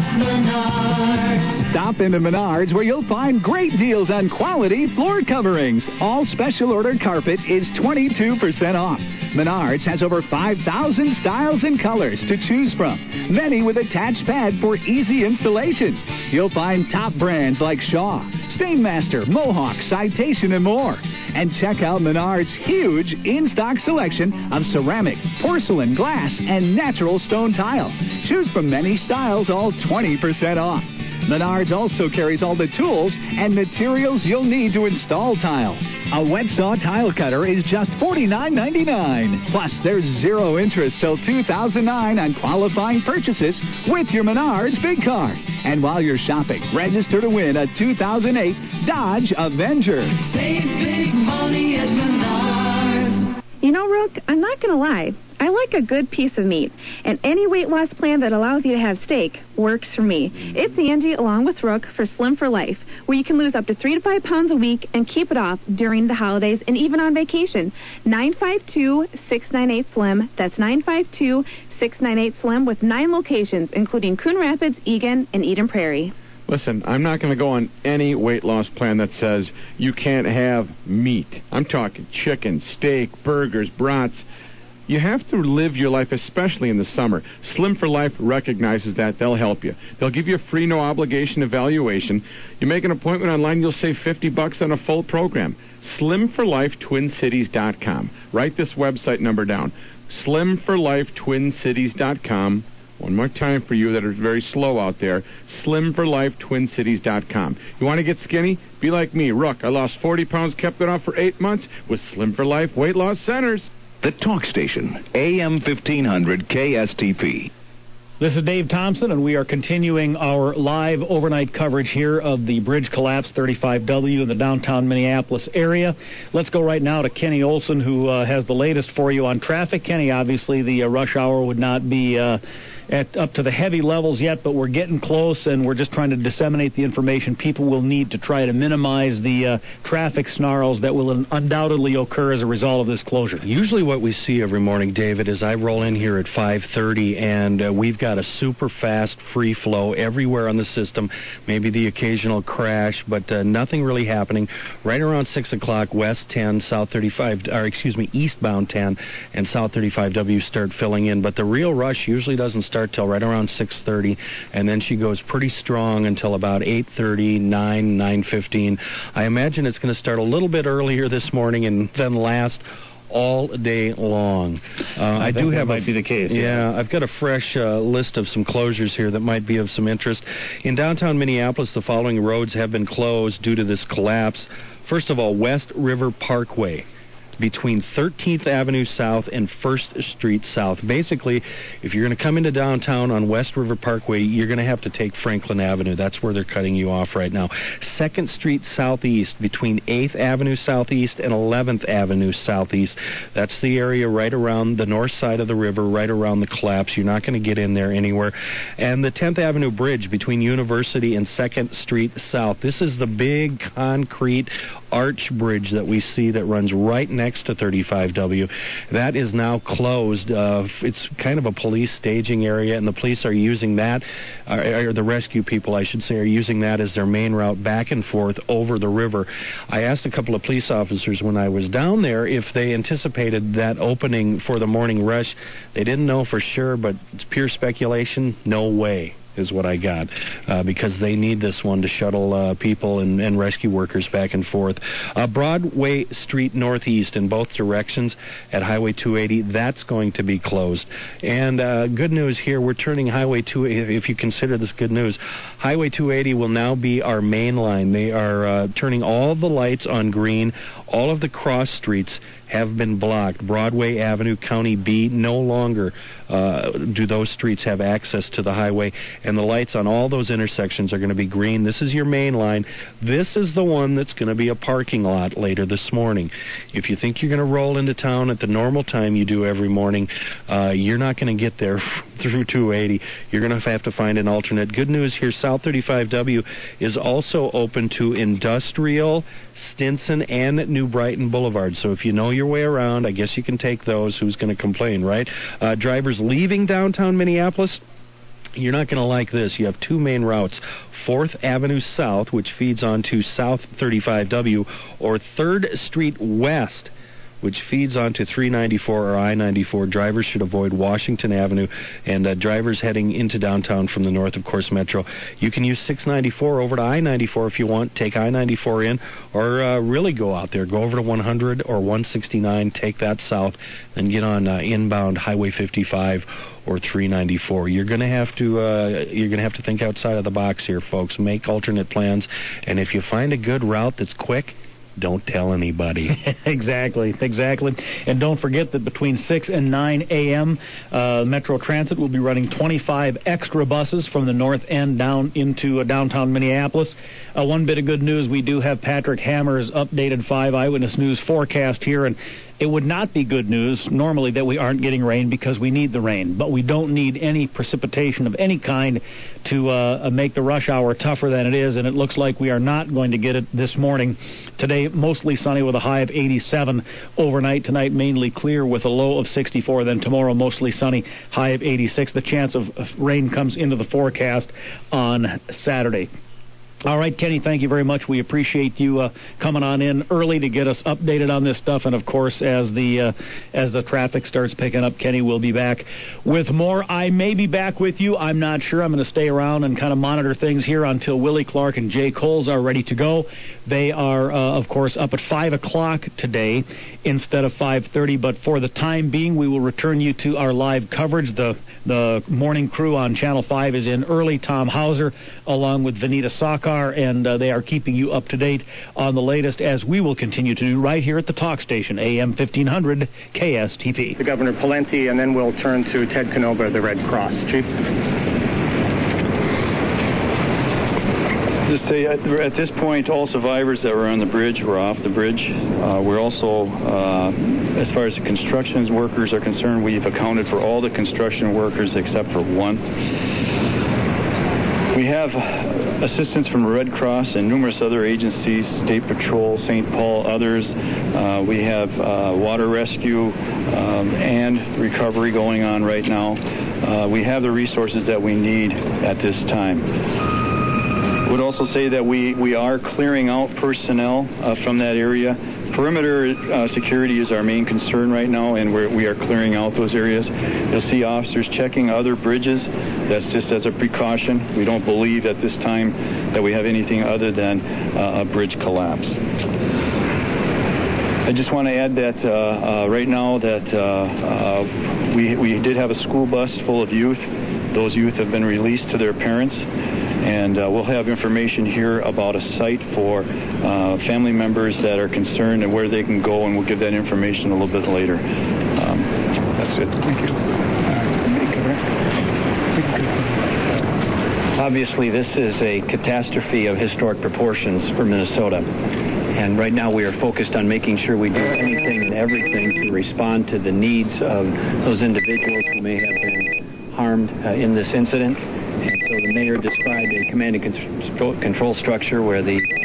Menards. Stop into Menards where you'll find great deals on quality floor coverings. All special order carpet is twenty-two percent off. Menards has over five thousand styles and colors to choose from, many with attached pad for easy installation. You'll find top brands like Shaw, Stainmaster, Mohawk, Citation, and more. And check out Menards' huge in-stock selection of ceramic, porcelain, glass, and natural stone tile. Choose from many styles, all twenty percent off. Menards also carries all the tools and materials you'll need to install tile. A wet saw tile cutter is just forty-nine ninety-nine. Plus, there's zero interest till two thousand nine on qualifying purchases with your Menards Big Card. And while you're shopping, register to win a two thousand eight Dodge Avenger. Save big money at Menards. You know, Rook, I'm not going to lie. I like a good piece of meat, and any weight loss plan that allows you to have steak works for me. It's Angie along with Rook for Slim for Life, where you can lose up to three to five pounds a week and keep it off during the holidays and even on vacation. nine five two, six nine eight, SLIM. That's nine five two, six nine eight, SLIM with nine locations, including Coon Rapids, Eagan, and Eden Prairie. Listen, I'm not going to go on any weight loss plan that says you can't have meat. I'm talking chicken, steak, burgers, brats. You have to live your life, especially in the summer. Slim for Life recognizes that. They'll help you. They'll give you a free, no-obligation evaluation. You make an appointment online, you'll save fifty bucks on a full program. Slim for Life Twin Cities dot com. Write this website number down. Slim for Life Twin Cities dot com. One more time for you that are very slow out there. Slim for Life Twin Cities dot com. You want to get skinny? Be like me, Rook. I lost forty pounds, kept it off for eight months with Slim for Life Weight Loss Centers. The Talk Station, A M fifteen hundred K S T P. This is Dave Thompson, and we are continuing our live overnight coverage here of the bridge collapse, thirty-five W, in the downtown Minneapolis area. Let's go right now to Kenny Olson, who uh, has the latest for you on traffic. Kenny, obviously the uh, rush hour would not be uh, at up to the heavy levels yet, but we're getting close, and we're just trying to disseminate the information people will need to try to minimize the uh, traffic snarls that will undoubtedly occur as a result of this closure. Usually what we see every morning, David, is I roll in here at five thirty, and uh, we've got a super fast free flow everywhere on the system, maybe the occasional crash, but uh, nothing really happening. Right around six o'clock, West ten, South thirty-five, or excuse me, eastbound ten, and South thirty-five W start filling in, but the real rush usually doesn't start start till right around six thirty, and then she goes pretty strong until about eight thirty, nine, nine fifteen. I imagine it's going to start a little bit earlier this morning and then last all day long. Uh, I, I do have might a, be the case. Yeah, yeah, I've got a fresh uh, list of some closures here that might be of some interest. In downtown Minneapolis, the following roads have been closed due to this collapse. First of all, West River Parkway, between thirteenth Avenue South and First Street South. Basically, if you're going to come into downtown on West River Parkway, you're going to have to take Franklin Avenue. That's where they're cutting you off right now. second Street Southeast, between eighth Avenue Southeast and eleventh Avenue Southeast. That's the area right around the north side of the river, right around the collapse. You're not going to get in there anywhere. And the tenth Avenue Bridge between University and second Street South. This is the big concrete arch bridge that we see that runs right next next to thirty-five W. That is now closed. Uh, it's kind of a police staging area, and the police are using that, or, or the rescue people, I should say, are using that as their main route back and forth over the river. I asked a couple of police officers when I was down there if they anticipated that opening for the morning rush. They didn't know for sure, but it's pure speculation. No way is what I got, uh, because they need this one to shuttle uh, people and, and rescue workers back and forth. Uh, Broadway Street Northeast in both directions at Highway two eighty, that's going to be closed. And uh, good news here, we're turning Highway two eighty, if you consider this good news, Highway two eighty will now be our main line. They are uh, turning all the lights on green. All of the cross streets have been blocked. Broadway Avenue, County B, no longer uh, do those streets have access to the highway, and the lights on all those intersections are going to be green. This is your main line. This is the one that's going to be a parking lot later this morning. If you think you're going to roll into town at the normal time you do every morning, uh, you're not going to get there through two eighty. You're going to have to find an alternate. Good news here, South thirty-five W is also open to Industrial, Stinson, and New Brighton Boulevard. So if you know your way around, I guess you can take those. Who's going to complain, right? Uh, drivers leaving downtown Minneapolis, you're not going to like this. You have two main routes. fourth Avenue South, which feeds onto South thirty-five W, or third Street West, which feeds onto three ninety-four or I ninety-four. Drivers should avoid Washington Avenue, and uh, drivers heading into downtown from the north, of course, Metro. You can use six ninety-four over to I ninety-four if you want. Take I ninety-four in, or uh, really go out there. Go over to one hundred or one sixty-nine, take that south, and get on uh, inbound Highway fifty-five or three ninety-four. You're going to have to uh, you're going to have to think outside of the box here, folks. Make alternate plans, and if you find a good route that's quick, don't tell anybody. Exactly, exactly. And don't forget that between six and nine a.m., uh, Metro Transit will be running twenty-five extra buses from the north end down into uh, downtown Minneapolis. Uh, one bit of good news, we do have Patrick Hammer's updated five Eyewitness News forecast here, and it would not be good news normally that we aren't getting rain because we need the rain, but we don't need any precipitation of any kind to uh, make the rush hour tougher than it is, and it looks like we are not going to get it this morning. Today, mostly sunny with a high of eighty-seven. Overnight tonight, mainly clear with a low of sixty-four. Then tomorrow, mostly sunny, high of eighty-six. The chance of rain comes into the forecast on Saturday. All right, Kenny, thank you very much. We appreciate you uh, coming on in early to get us updated on this stuff. And, of course, as the uh, as the traffic starts picking up, Kenny will be back with more. I may be back with you. I'm not sure. I'm going to stay around and kind of monitor things here until Willie Clark and Jay Coles are ready to go. They are, uh, of course, up at five o'clock today instead of five thirty. But for the time being, we will return you to our live coverage. The, the morning crew on Channel five is in early. Tom Hauser, along with Vanita Sakar, and uh, they are keeping you up to date on the latest, as we will continue to do right here at the talk station, A M fifteen hundred K S T P. To Governor Pawlenty, and then we'll turn to Ted Canova, the Red Cross. Chief? Just tell you, at this point, all survivors that were on the bridge were off the bridge. Uh, we're also, uh, as far as the construction workers are concerned, we've accounted for all the construction workers except for one. We have assistance from the Red Cross and numerous other agencies, State Patrol, Saint Paul, others. Uh, we have uh, water rescue um, and recovery going on right now. Uh, we have the resources that we need at this time. I would also say that we, we are clearing out personnel uh, from that area. Perimeter uh, security is our main concern right now, and we're, we are clearing out those areas. You'll see officers checking other bridges. That's just as a precaution. We don't believe at this time that we have anything other than uh, a bridge collapse. I just want to add that uh, uh, right now that uh, uh, we, we did have a school bus full of youth. Those youth have been released to their parents. And uh, we'll have information here about a site for uh, family members that are concerned and where they can go, and we'll give that information a little bit later. Um, that's it. Thank you. Obviously, this is a catastrophe of historic proportions for Minnesota. And right now we are focused on making sure we do anything and everything to respond to the needs of those individuals who may have been harmed uh, in this incident. And so the mayor described a command and control, control structure where the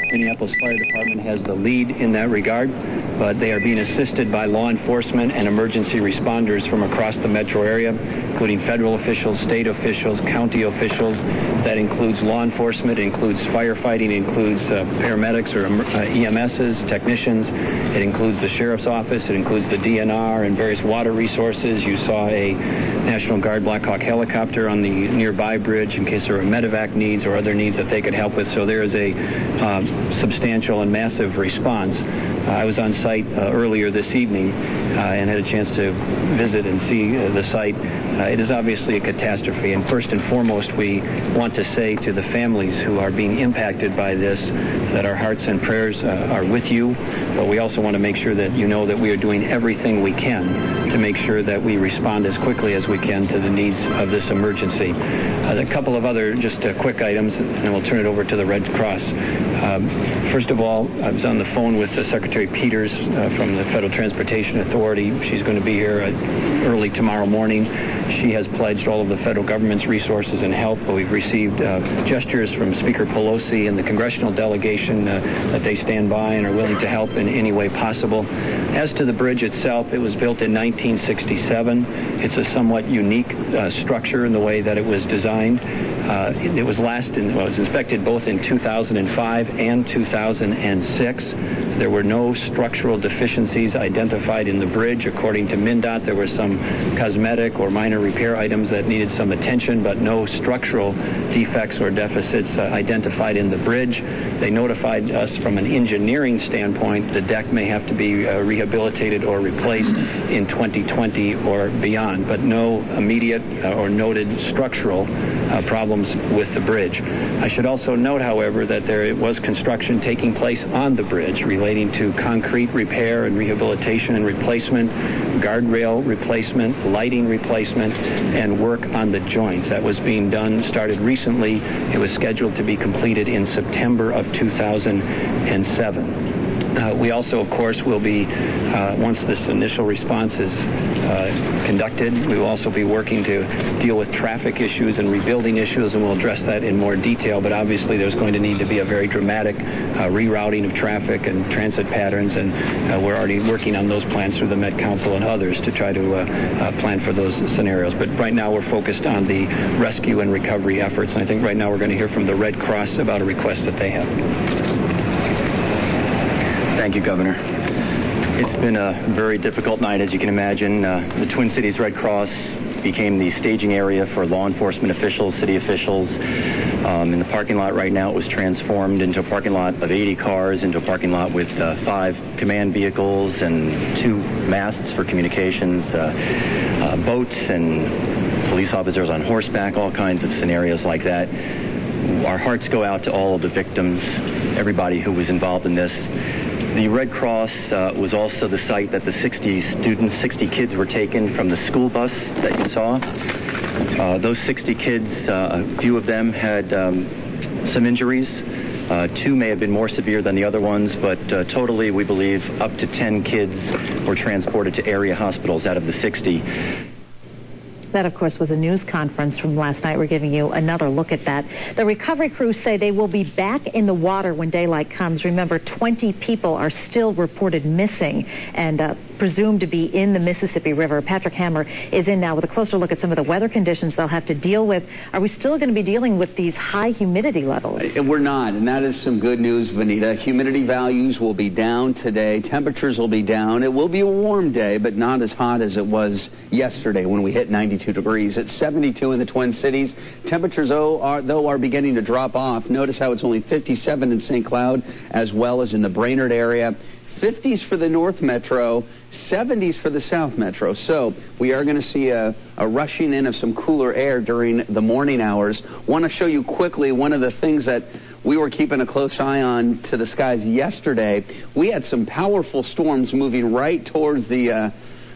Minneapolis Fire Department has the lead in that regard, but they are being assisted by law enforcement and emergency responders from across the metro area, including federal officials, state officials, county officials. That includes law enforcement, it includes firefighting, it includes uh, paramedics or uh, E M Ss, technicians. It includes the sheriff's office, it includes the D N R and various water resources. You saw a National Guard Black Hawk helicopter on the nearby bridge in case there were medevac needs or other needs that they could help with. So there is a uh, substantial and massive response. Uh, I was on site uh, earlier this evening uh, and had a chance to visit and see uh, the site. Uh, it is obviously a catastrophe, and first and foremost, we want to say to the families who are being impacted by this that our hearts and prayers uh, are with you, but we also want to make sure that you know that we are doing everything we can to make sure that we respond as quickly as we can to the needs of this emergency. Uh, a couple of other just uh, quick items, and then we'll turn it over to the Red Cross. Um, first of all, I was on the phone with uh, Secretary Peters uh, from the Federal Transportation Authority. She's going to be here uh, early tomorrow morning. She has pledged all of the federal government's resources and help, but we've received uh, gestures from Speaker Pelosi and the congressional delegation uh, that they stand by and are willing to help in any way possible. As to the bridge itself, it was built in nineteen sixty-seven. It's a somewhat unique uh, structure in the way that it was designed. Uh, it, it was last in, well, it was inspected both in two thousand five and two thousand six. There were no structural deficiencies identified in the bridge. According to MnDOT, there were some cosmetic or minor repair items that needed some attention, but no structural defects or deficits uh, identified in the bridge. They notified us from an engineering standpoint the deck may have to be uh, rehabilitated or replaced in twenty twenty or beyond, but no immediate uh, or noted structural uh, problems with the bridge. I should also note, however, that there was construction taking place on the bridge relating to concrete repair and rehabilitation and replacement, guardrail replacement, lighting replacement, and work on the joints. That was being done, started recently. It was scheduled to be completed in September of two thousand seven. Uh, we also, of course, will be, uh, once this initial response is uh, conducted, we will also be working to deal with traffic issues and rebuilding issues, and we'll address that in more detail. But obviously, there's going to need to be a very dramatic uh, rerouting of traffic and transit patterns, and uh, we're already working on those plans through the Met Council and others to try to uh, uh, plan for those scenarios. But right now, we're focused on the rescue and recovery efforts, and I think right now we're going to hear from the Red Cross about a request that they have. Thank you, Governor. It's been a very difficult night, as you can imagine. Uh, the Twin Cities Red Cross became the staging area for law enforcement officials, city officials. Um, in the parking lot right now, it was transformed into a parking lot of eighty cars, into a parking lot with uh, five command vehicles and two masts for communications, uh, uh, boats and police officers on horseback, all kinds of scenarios like that. Our hearts go out to all of the victims, everybody who was involved in this. The Red Cross uh, was also the site that the sixty students, sixty kids were taken from the school bus that you saw. Uh, those sixty kids, uh, a few of them had um, some injuries. Uh, two may have been more severe than the other ones, but uh, totally we believe up to ten kids were transported to area hospitals out of the sixty. That, of course, was a news conference from last night. We're giving you another look at that. The recovery crews say they will be back in the water when daylight comes. Remember, twenty people are still reported missing and uh, presumed to be in the Mississippi River. Patrick Hammer is in now with a closer look at some of the weather conditions they'll have to deal with. Are we still going to be dealing with these high humidity levels? We're not, and that is some good news, Vanita. Humidity values will be down today. Temperatures will be down. It will be a warm day, but not as hot as it was yesterday when we hit ninety-two degrees. It's seventy-two in the Twin Cities. Temperatures, though are, though, are beginning to drop off. Notice how it's only fifty-seven in Saint Cloud as well as in the Brainerd area. fifties for the North Metro, seventies for the South Metro. So we are going to see a, a rushing in of some cooler air during the morning hours. Want to show you quickly one of the things that we were keeping a close eye on to the skies yesterday. We had some powerful storms moving right towards the uh,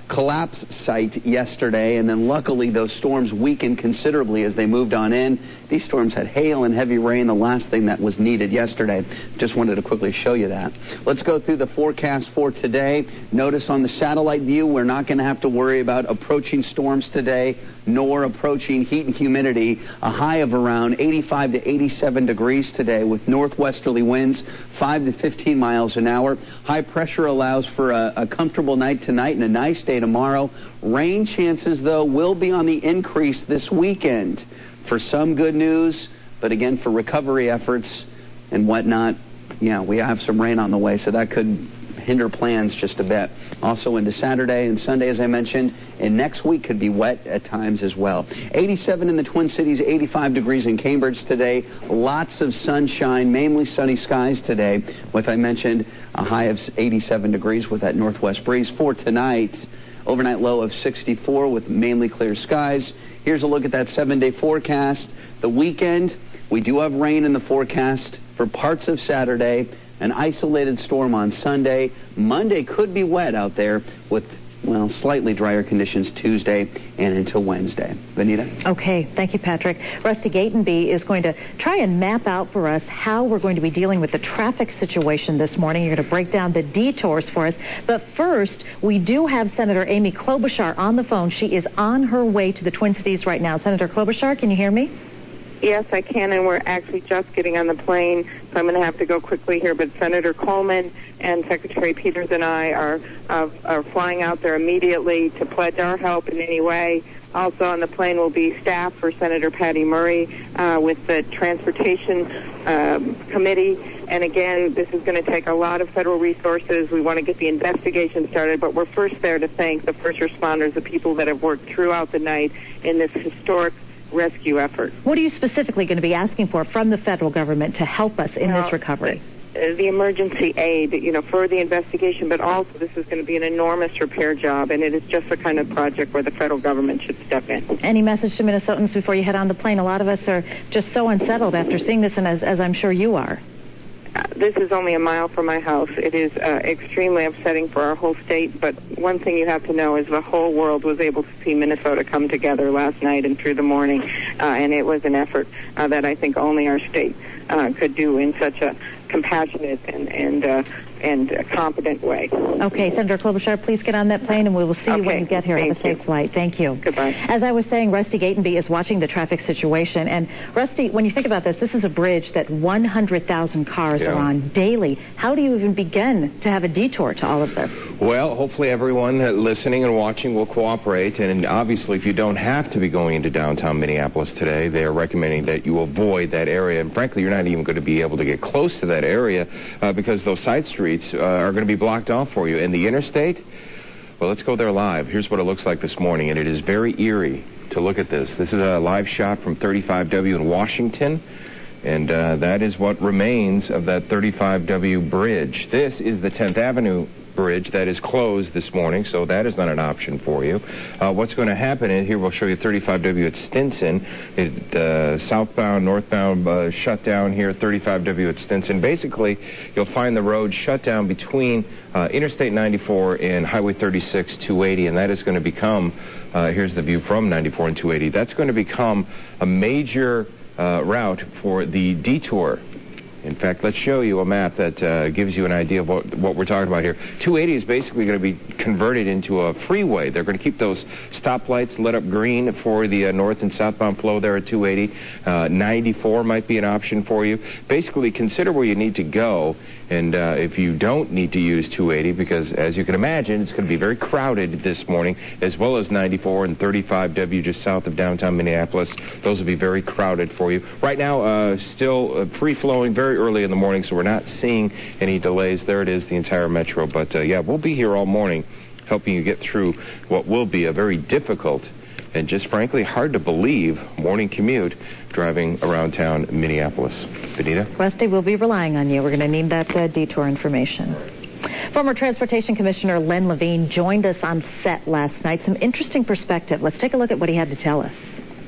collapse site yesterday, and then luckily those storms weakened considerably as they moved on in. These storms had hail and heavy rain, the last thing that was needed yesterday. Just wanted to quickly show you that. Let's go through the forecast for today. Notice on the satellite view, we're not going to have to worry about approaching storms today, nor approaching heat and humidity. A high of around eighty-five to eighty-seven degrees today with northwesterly winds, five to fifteen miles an hour. High pressure allows for a, a comfortable night tonight and a nice day tomorrow. Rain chances, though, will be on the increase this weekend. For some good news, but again, for recovery efforts and whatnot, yeah, we have some rain on the way, so that could hinder plans just a bit. Also into Saturday and Sunday, as I mentioned, and next week could be wet at times as well. eighty-seven in the Twin Cities, eighty-five degrees in Cambridge today. Lots of sunshine, mainly sunny skies today, with, I mentioned, a high of eighty-seven degrees with that northwest breeze. For tonight, overnight low of sixty-four with mainly clear skies. Here's a look at that seven-day forecast. The weekend, we do have rain in the forecast for parts of Saturday. An isolated storm on Sunday. Monday could be wet out there with, well, slightly drier conditions Tuesday and until Wednesday. Vanita? Okay, thank you, Patrick. Rusty Gatenby is going to try and map out for us how we're going to be dealing with the traffic situation this morning. You're going to break down the detours for us. But first, we do have Senator Amy Klobuchar on the phone. She is on her way to the Twin Cities right now. Senator Klobuchar, can you hear me? Yes, I can, and we're actually just getting on the plane, so I'm going to have to go quickly here. But Senator Coleman and Secretary Peters and I are uh, are flying out there immediately to pledge our help in any way. Also on the plane will be staff for Senator Patty Murray uh, with the Transportation um, Committee. And again, this is going to take a lot of federal resources. We want to get the investigation started, but we're first there to thank the first responders, the people that have worked throughout the night in this historic rescue effort. What are you specifically going to be asking for from the federal government to help us in well, this recovery? The, the emergency aid, you know, for the investigation, but also this is going to be an enormous repair job, and it is just the kind of project where the federal government should step in. Any message to Minnesotans before you head on the plane? A lot of us are just so unsettled after seeing this, and as, as I'm sure you are. Uh, this is only a mile from my house. It is uh, extremely upsetting for our whole state, but one thing you have to know is the whole world was able to see Minnesota come together last night and through the morning, uh, and it was an effort uh, that I think only our state uh, could do in such a compassionate and and uh, and a competent way. Okay, Senator Klobuchar, please get on that plane, and we will see okay. you when you get here. Thank Have a safe you. flight. Thank you. Goodbye. As I was saying, Rusty Gatenby is watching the traffic situation. And, Rusty, when you think about this, this is a bridge that one hundred thousand cars yeah. are on daily. How do you even begin to have a detour to all of this? Well, hopefully everyone listening and watching will cooperate. And obviously, if you don't have to be going into downtown Minneapolis today, they are recommending that you avoid that area. And frankly, you're not even going to be able to get close to that area uh, because those side streets uh, are going to be blocked off for you. And the interstate, well, let's go there live. Here's what it looks like this morning, and it is very eerie to look at this. This is a live shot from thirty-five W in Washington, and uh, that is what remains of that thirty-five W bridge. This is the tenth Avenue bridge that is closed this morning, so that is not an option for you. Uh, what's going to happen is, here we'll show you thirty-five W at Stinson. It, uh, southbound, northbound uh, shut down here, thirty-five W at Stinson. Basically, you'll find the road shut down between uh, Interstate ninety-four and Highway thirty-six, two eighty, and that is going to become, uh, here's the view from ninety-four and two eighty, that's going to become a major uh, route for the detour. In fact, let's show you a map that uh, gives you an idea of what, what we're talking about here. two eighty is basically going to be converted into a freeway. They're going to keep those stoplights lit up green for the uh, north and southbound flow there at two eighty. Uh, ninety-four might be an option for you. Basically, consider where you need to go, and uh, if you don't need to use two eighty, because as you can imagine, it's going to be very crowded this morning, as well as ninety-four and thirty-five W just south of downtown Minneapolis. Those will be very crowded for you. Right now, uh, still uh, free-flowing, very early in the morning, so we're not seeing any delays. There it is, the entire metro. But, uh, yeah, we'll be here all morning helping you get through what will be a very difficult and just frankly hard to believe morning commute driving around town Minneapolis. Benita? Rusty, we'll be relying on you. We're going to need that uh, detour information. Former Transportation Commissioner Len Levine joined us on set last night. Some interesting perspective. Let's take a look at what he had to tell us.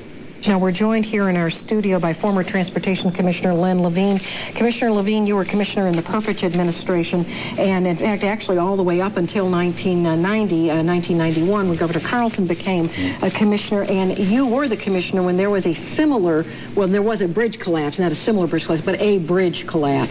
Now, we're joined here in our studio by former Transportation Commissioner Len Levine. Commissioner Levine, you were commissioner in the Perpich administration, and in fact, actually all the way up until nineteen ninety, uh, nineteen ninety-one, when Governor Carlson became a commissioner, and you were the commissioner when there was a similar, well, there was a bridge collapse, not a similar bridge collapse, but a bridge collapse.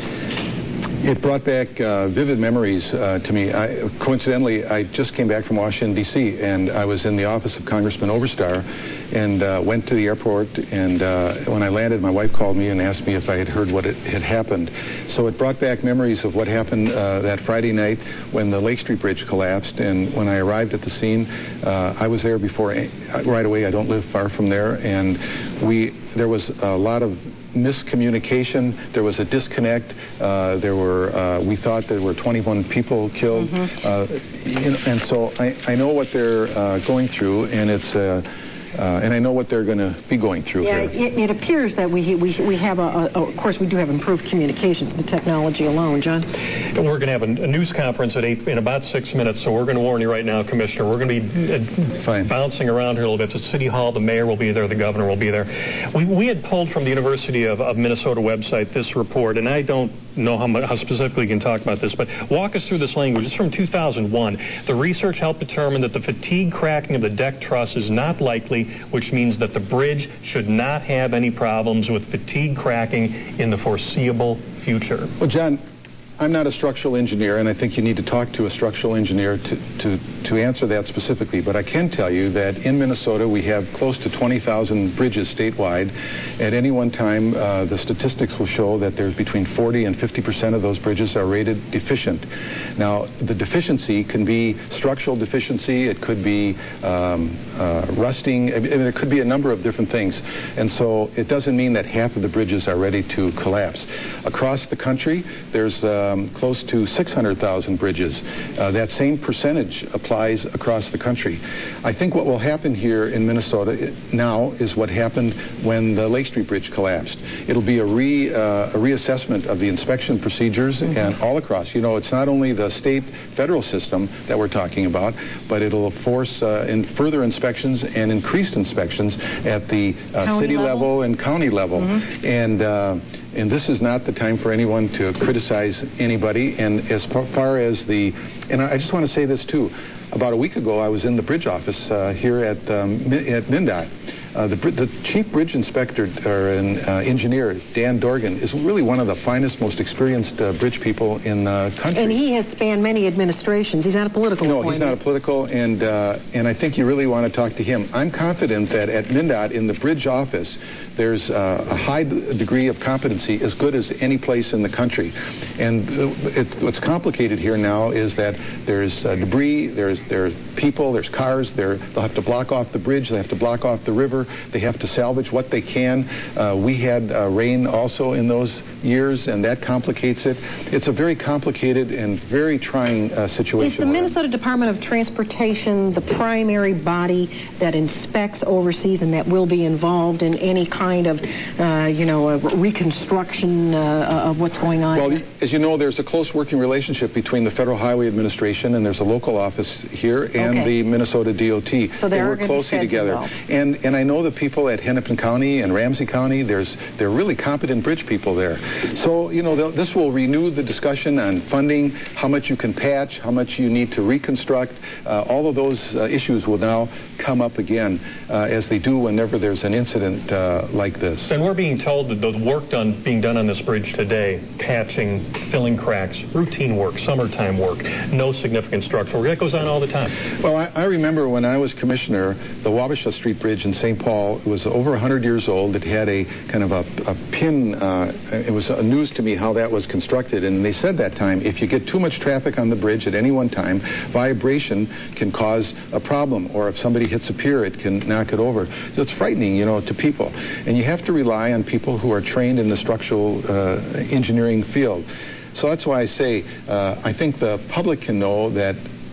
It brought back uh, vivid memories uh, to me. I, coincidentally, I just came back from Washington, D C, and I was in the office of Congressman Oberstar, and uh, went to the airport, and uh, when I landed, my wife called me and asked me if I had heard what it had happened. So it brought back memories of what happened uh, that Friday night when the Lake Street Bridge collapsed, and when I arrived at the scene, uh, I was there before, right away. I don't live far from there, and we there was a lot of miscommunication. There was a disconnect. Uh, there were, uh, we thought there were twenty-one people killed. Mm-hmm. uh, you know, and so I, I know what they're uh, going through, and it's, uh, uh, and I know what they're going to be going through yeah, here. It, it appears that we we we have a, a, of course, we do have improved communications, the technology alone, John. And we're going to have a, a news conference at eight in about six minutes, so we're going to warn you right now, Commissioner. We're going to be uh, Fine. bouncing around here a little bit to City Hall. The mayor will be there. The governor will be there. We, we had pulled from the University of, of Minnesota website this report, and I don't know how, much, how specifically you can talk about this, but walk us through this language. It's from two thousand one. The research helped determine that the fatigue cracking of the deck truss is not likely, which means that the bridge should not have any problems with fatigue cracking in the foreseeable future. Well, John, I'm not a structural engineer, and I think you need to talk to a structural engineer to, to, to answer that specifically. But I can tell you that in Minnesota, we have close to twenty thousand bridges statewide. At any one time, uh, the statistics will show that there's between forty and fifty percent of those bridges are rated deficient. Now, the deficiency can be structural deficiency. It could be um, uh, rusting. I mean, it could be a number of different things. And so it doesn't mean that half of the bridges are ready to collapse. Across the country, there's um, close to six hundred thousand bridges. Uh, that same percentage applies across the country. I think what will happen here in Minnesota now is what happened when the Lake Street Bridge collapsed. It'll be a, re, uh, a reassessment of the inspection procedures mm-hmm. and all across. You know, it's not only the state federal system that we're talking about, but it'll force uh, in further inspections and increased inspections at the uh, city level? level and county level. Mm-hmm. And uh, and this is not the time for anyone to criticize anybody. And as far as the, and I just want to say this too, about a week ago I was in the bridge office uh, here at um, at MnDOT. Uh, the, the chief bridge inspector or an, uh, engineer, Dan Dorgan, is really one of the finest, most experienced uh, bridge people in the country. And he has spanned many administrations. He's not a political No, appointment. he's not a political, and uh, and I think you really want to talk to him. I'm confident that at MnDOT, in the bridge office, there's uh, a high degree of competency, as good as any place in the country. And it, what's complicated here now is that there's uh, debris, there's there's people, there's cars. They'll have to block off the bridge. They have to block off the river. They have to salvage what they can. Uh, we had uh, rain also in those years, and that complicates it. It's a very complicated and very trying uh, situation. Is the Minnesota Department of Transportation the primary body that inspects, oversees, and that will be involved in any kind of, uh, you know, a reconstruction uh, of what's going on? Well, as you know, there's a close working relationship between the Federal Highway Administration, and there's a local office here, and okay. the Minnesota D O T. So they are work closely together. involved. And and I know the people at Hennepin County and Ramsey County. There's they're really competent bridge people there. So you know this will renew the discussion on funding, how much you can patch, how much you need to reconstruct. Uh, all of those uh, issues will now come up again, uh, as they do whenever there's an incident uh, like this. And we're being told that the work done being done on this bridge today, patching, filling cracks, routine work, summertime work, no significant structural work. That goes on all the time. Well, I, I remember when I was commissioner, the Wabasha Street Bridge in Saint Paul was over one hundred years old. It had a kind of a, a pin. Uh, it was a news to me how that was constructed. And they said that time, if you get too much traffic on the bridge at any one time, vibration can cause a problem. Or if somebody hits a pier, it can knock it over. So it's frightening, you know, to people. And you have to rely on people who are trained in the structural uh, engineering field. So that's why I say uh, I think the public can know that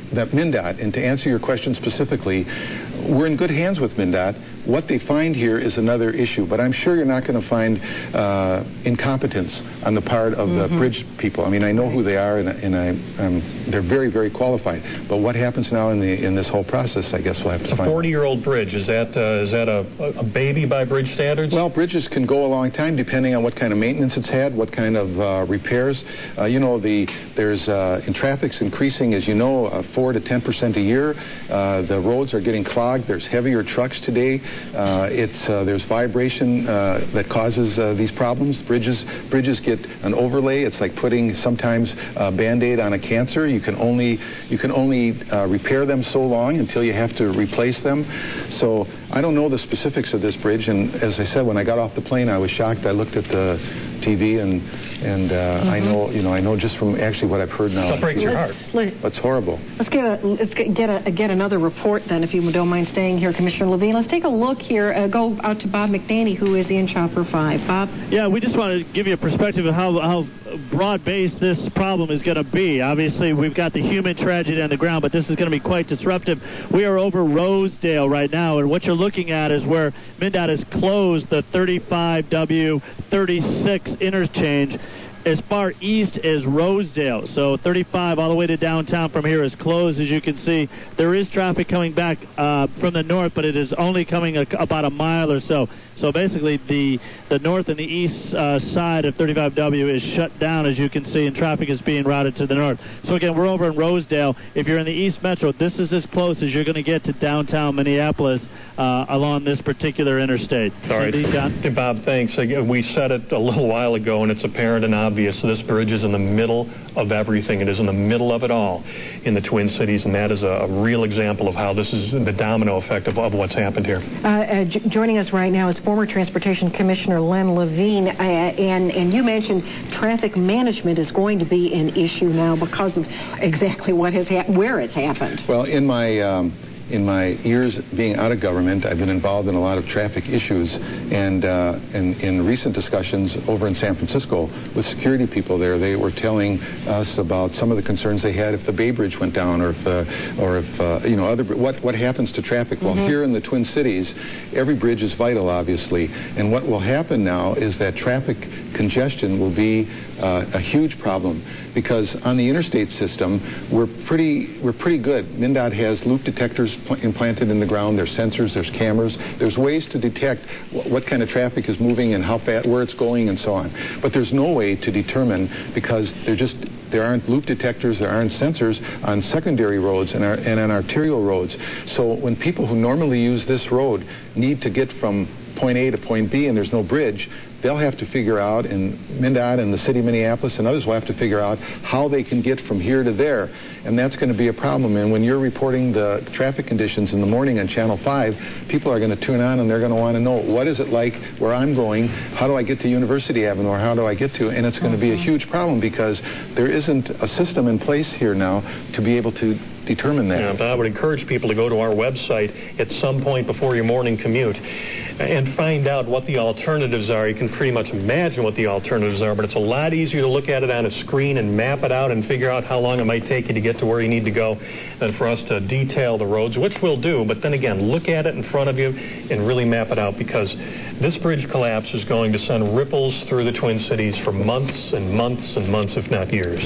that MnDOT, and to answer your question specifically, we're in good hands with MnDOT. What they find here is another issue, but I'm sure you're not going to find uh, incompetence on the part of mm-hmm. the bridge people. I mean, I know who they are, and, and I, um, they're very, very qualified. But what happens now in the in this whole process, I guess we'll have to it's find. A forty-year-old bridge, is that uh, is that a, a baby by bridge standards? Well, bridges can go a long time depending on what kind of maintenance it's had, what kind of uh, repairs. Uh, you know, the there's uh, in traffic's increasing, as you know, uh, four to ten percent a year. Uh, the roads are getting clogged. There's heavier trucks today. Uh, it's uh, there's vibration uh, that causes uh, these problems. Bridges bridges get an overlay. It's like putting sometimes a Band-Aid on a cancer. You can only you can only uh, repair them so long until you have to replace them. So I don't know the specifics of this bridge. And as I said, when I got off the plane, I was shocked. I looked at the T V and and uh, mm-hmm. I know you know I know just from actually what I've heard now. That breaks your heart. That's horrible. Let's get a let's get a get another report then, if you don't mind staying here, Commissioner Levine. Let's take a look here. Uh, go out to Bob McNaney, who is in Chopper Five. Bob. Yeah, we just want to give you a perspective of how how broad-based this problem is going to be. Obviously, we've got the human tragedy on the ground, but this is going to be quite disruptive. We are over Rosedale right now, and what you're looking at is where MnDOT has closed the thirty-five W thirty-six interchange as far east as Rosedale. So thirty-five all the way to downtown from here is closed. As you can see, there is traffic coming back uh, from the north, but it is only coming a, about a mile or so. So basically the the north and the east uh, side of thirty-five W is shut down, as you can see, and traffic is being routed to the north. So again, we're over in Rosedale. If you're in the East Metro, this is as close as you're going to get to downtown Minneapolis uh, along this particular interstate. Sorry, John. Bob, thanks. We said it a little while ago, and it's apparent and obvious. This bridge is in the middle of everything. It is in the middle of it all in the Twin Cities, and that is a, a real example of how this is the domino effect of, of what's happened here. Uh, uh, j- joining us right now is former Transportation Commissioner Len Levine, uh, and, and you mentioned traffic management is going to be an issue now because of exactly what has happened, where it's happened. Well, in my... Um In my years being out of government, I've been involved in a lot of traffic issues, and uh, in, in recent discussions over in San Francisco with security people there, they were telling us about some of the concerns they had if the Bay Bridge went down, or if, uh, or if uh, you know, other what what happens to traffic. Mm-hmm. Well, here in the Twin Cities, every bridge is vital, obviously, and what will happen now is that traffic congestion will be uh, a huge problem, because on the interstate system, we're pretty we're pretty good. MnDOT has loop detectors implanted in the ground. There's sensors, there's cameras, there's ways to detect w- what kind of traffic is moving and how fast, where it's going, and so on. But there's no way to determine, because there just there aren't loop detectors, there aren't sensors on secondary roads and, our, and on arterial roads. So when people who normally use this road need to get from point A to point B and there's no bridge, they'll have to figure out, and MnDOT and the city of Minneapolis and others will have to figure out how they can get from here to there. And that's going to be a problem. And when you're reporting the traffic conditions in the morning on Channel five, people are going to tune on and they're going to want to know, what is it like where I'm going? How do I get to University Avenue, or how do I get to? And it's going to be a huge problem, because there isn't a system in place here now to be able to determine that. Yeah, but I would encourage people to go to our website at some point before your morning commute and find out what the alternatives are. You can pretty much imagine what the alternatives are, but it's a lot easier to look at it on a screen and map it out and figure out how long it might take you to get to where you need to go than for us to detail the roads, which we'll do. But then again, look at it in front of you and really map it out, because this bridge collapse is going to send ripples through the Twin Cities for months and months and months, if not years.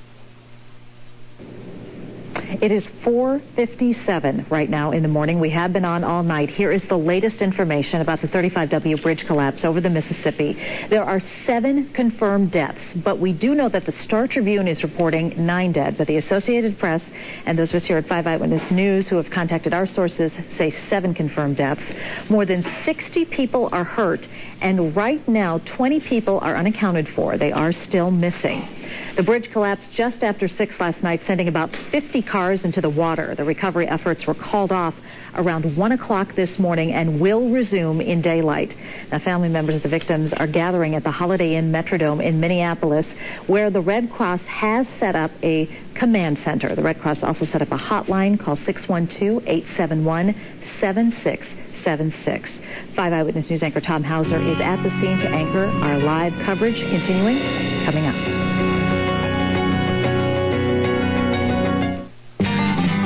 It is four fifty-seven right now in the morning. We have been on all night. Here is the latest information about the thirty-five W bridge collapse over the Mississippi. There are seven confirmed deaths, but we do know that the Star Tribune is reporting nine dead, but the Associated Press and those of us here at five Eyewitness News who have contacted our sources say seven confirmed deaths. More than sixty people are hurt, and right now twenty people are unaccounted for. They are still missing. The bridge collapsed just after six last night, sending about fifty cars into the water. The recovery efforts were called off around one o'clock this morning and will resume in daylight. Now, family members of the victims are gathering at the Holiday Inn Metrodome in Minneapolis, where the Red Cross has set up a command center. The Red Cross also set up a hotline. Call six one two, eight seven one, seven six seven six. five Eyewitness News anchor Tom Hauser is at the scene to anchor our live coverage. Continuing, coming up.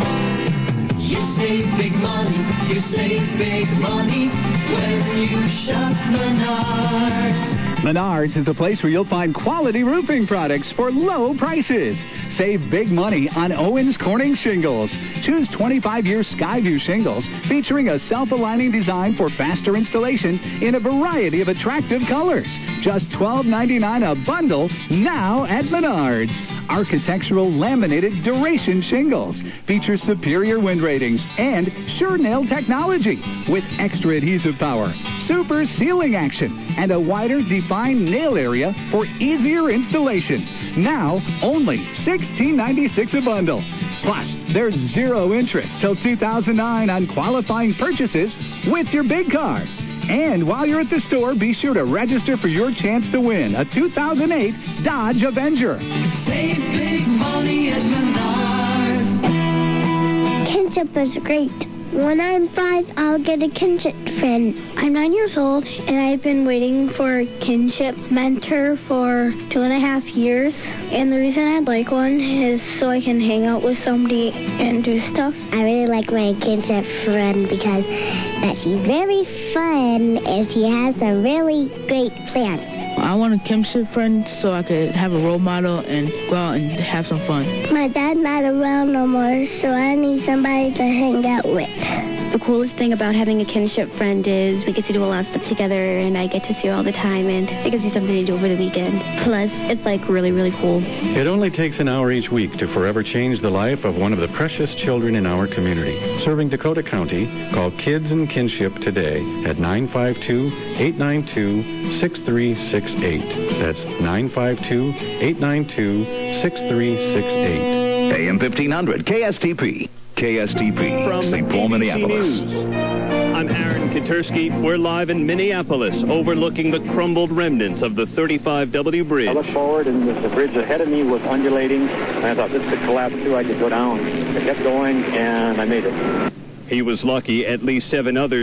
big money. You save big money when you shop Menards. Menards is the place where you'll find quality roofing products for low prices. Save big money on Owens Corning shingles. Choose twenty-five year Skyview shingles featuring a self-aligning design for faster installation in a variety of attractive colors. Just twelve ninety-nine a bundle now at Menards. Architectural laminated duration shingles feature superior wind ratings and sure nail technology with extra adhesive power, super sealing action, and a wider defined nail area for easier installation. Now only sixteen ninety-six a bundle. Plus, there's zero interest till two thousand nine on qualifying purchases with your big car. And while you're at the store, be sure to register for your chance to win a two thousand eight Dodge Avenger. Save big money at Menards. Kinship is great. When I'm five, I'll get a kinship friend. I'm nine years old, and I've been waiting for a kinship mentor for two and a half years. And the reason I'd like one is so I can hang out with somebody and do stuff. I really like my kinship friend because that she's very fun and she has a really great plan. I want a kinship friend so I could have a role model and go out and have some fun. My dad's not around no more, so I need somebody to hang out with. The coolest thing about having a kinship friend is we get to do a lot of stuff together, and I get to see her all the time, and it gives you something to do over the weekend. Plus, it's like really, really cool. It only takes an hour each week to forever change the life of one of the precious children in our community. Serving Dakota County, call Kids and Kinship today at nine five two, eight nine two, six three six eight. That's nine five two, eight nine two, six three six eight. A M fifteen hundred K S T P. K S T P, from Saint Paul, Minneapolis. News. I'm Aaron Katursky. We're live in Minneapolis, overlooking the crumbled remnants of the thirty-five W bridge. I looked forward, and the bridge ahead of me was undulating, and I thought this could collapse too. I could go down. I kept going, and I made it. He was lucky. At least seven others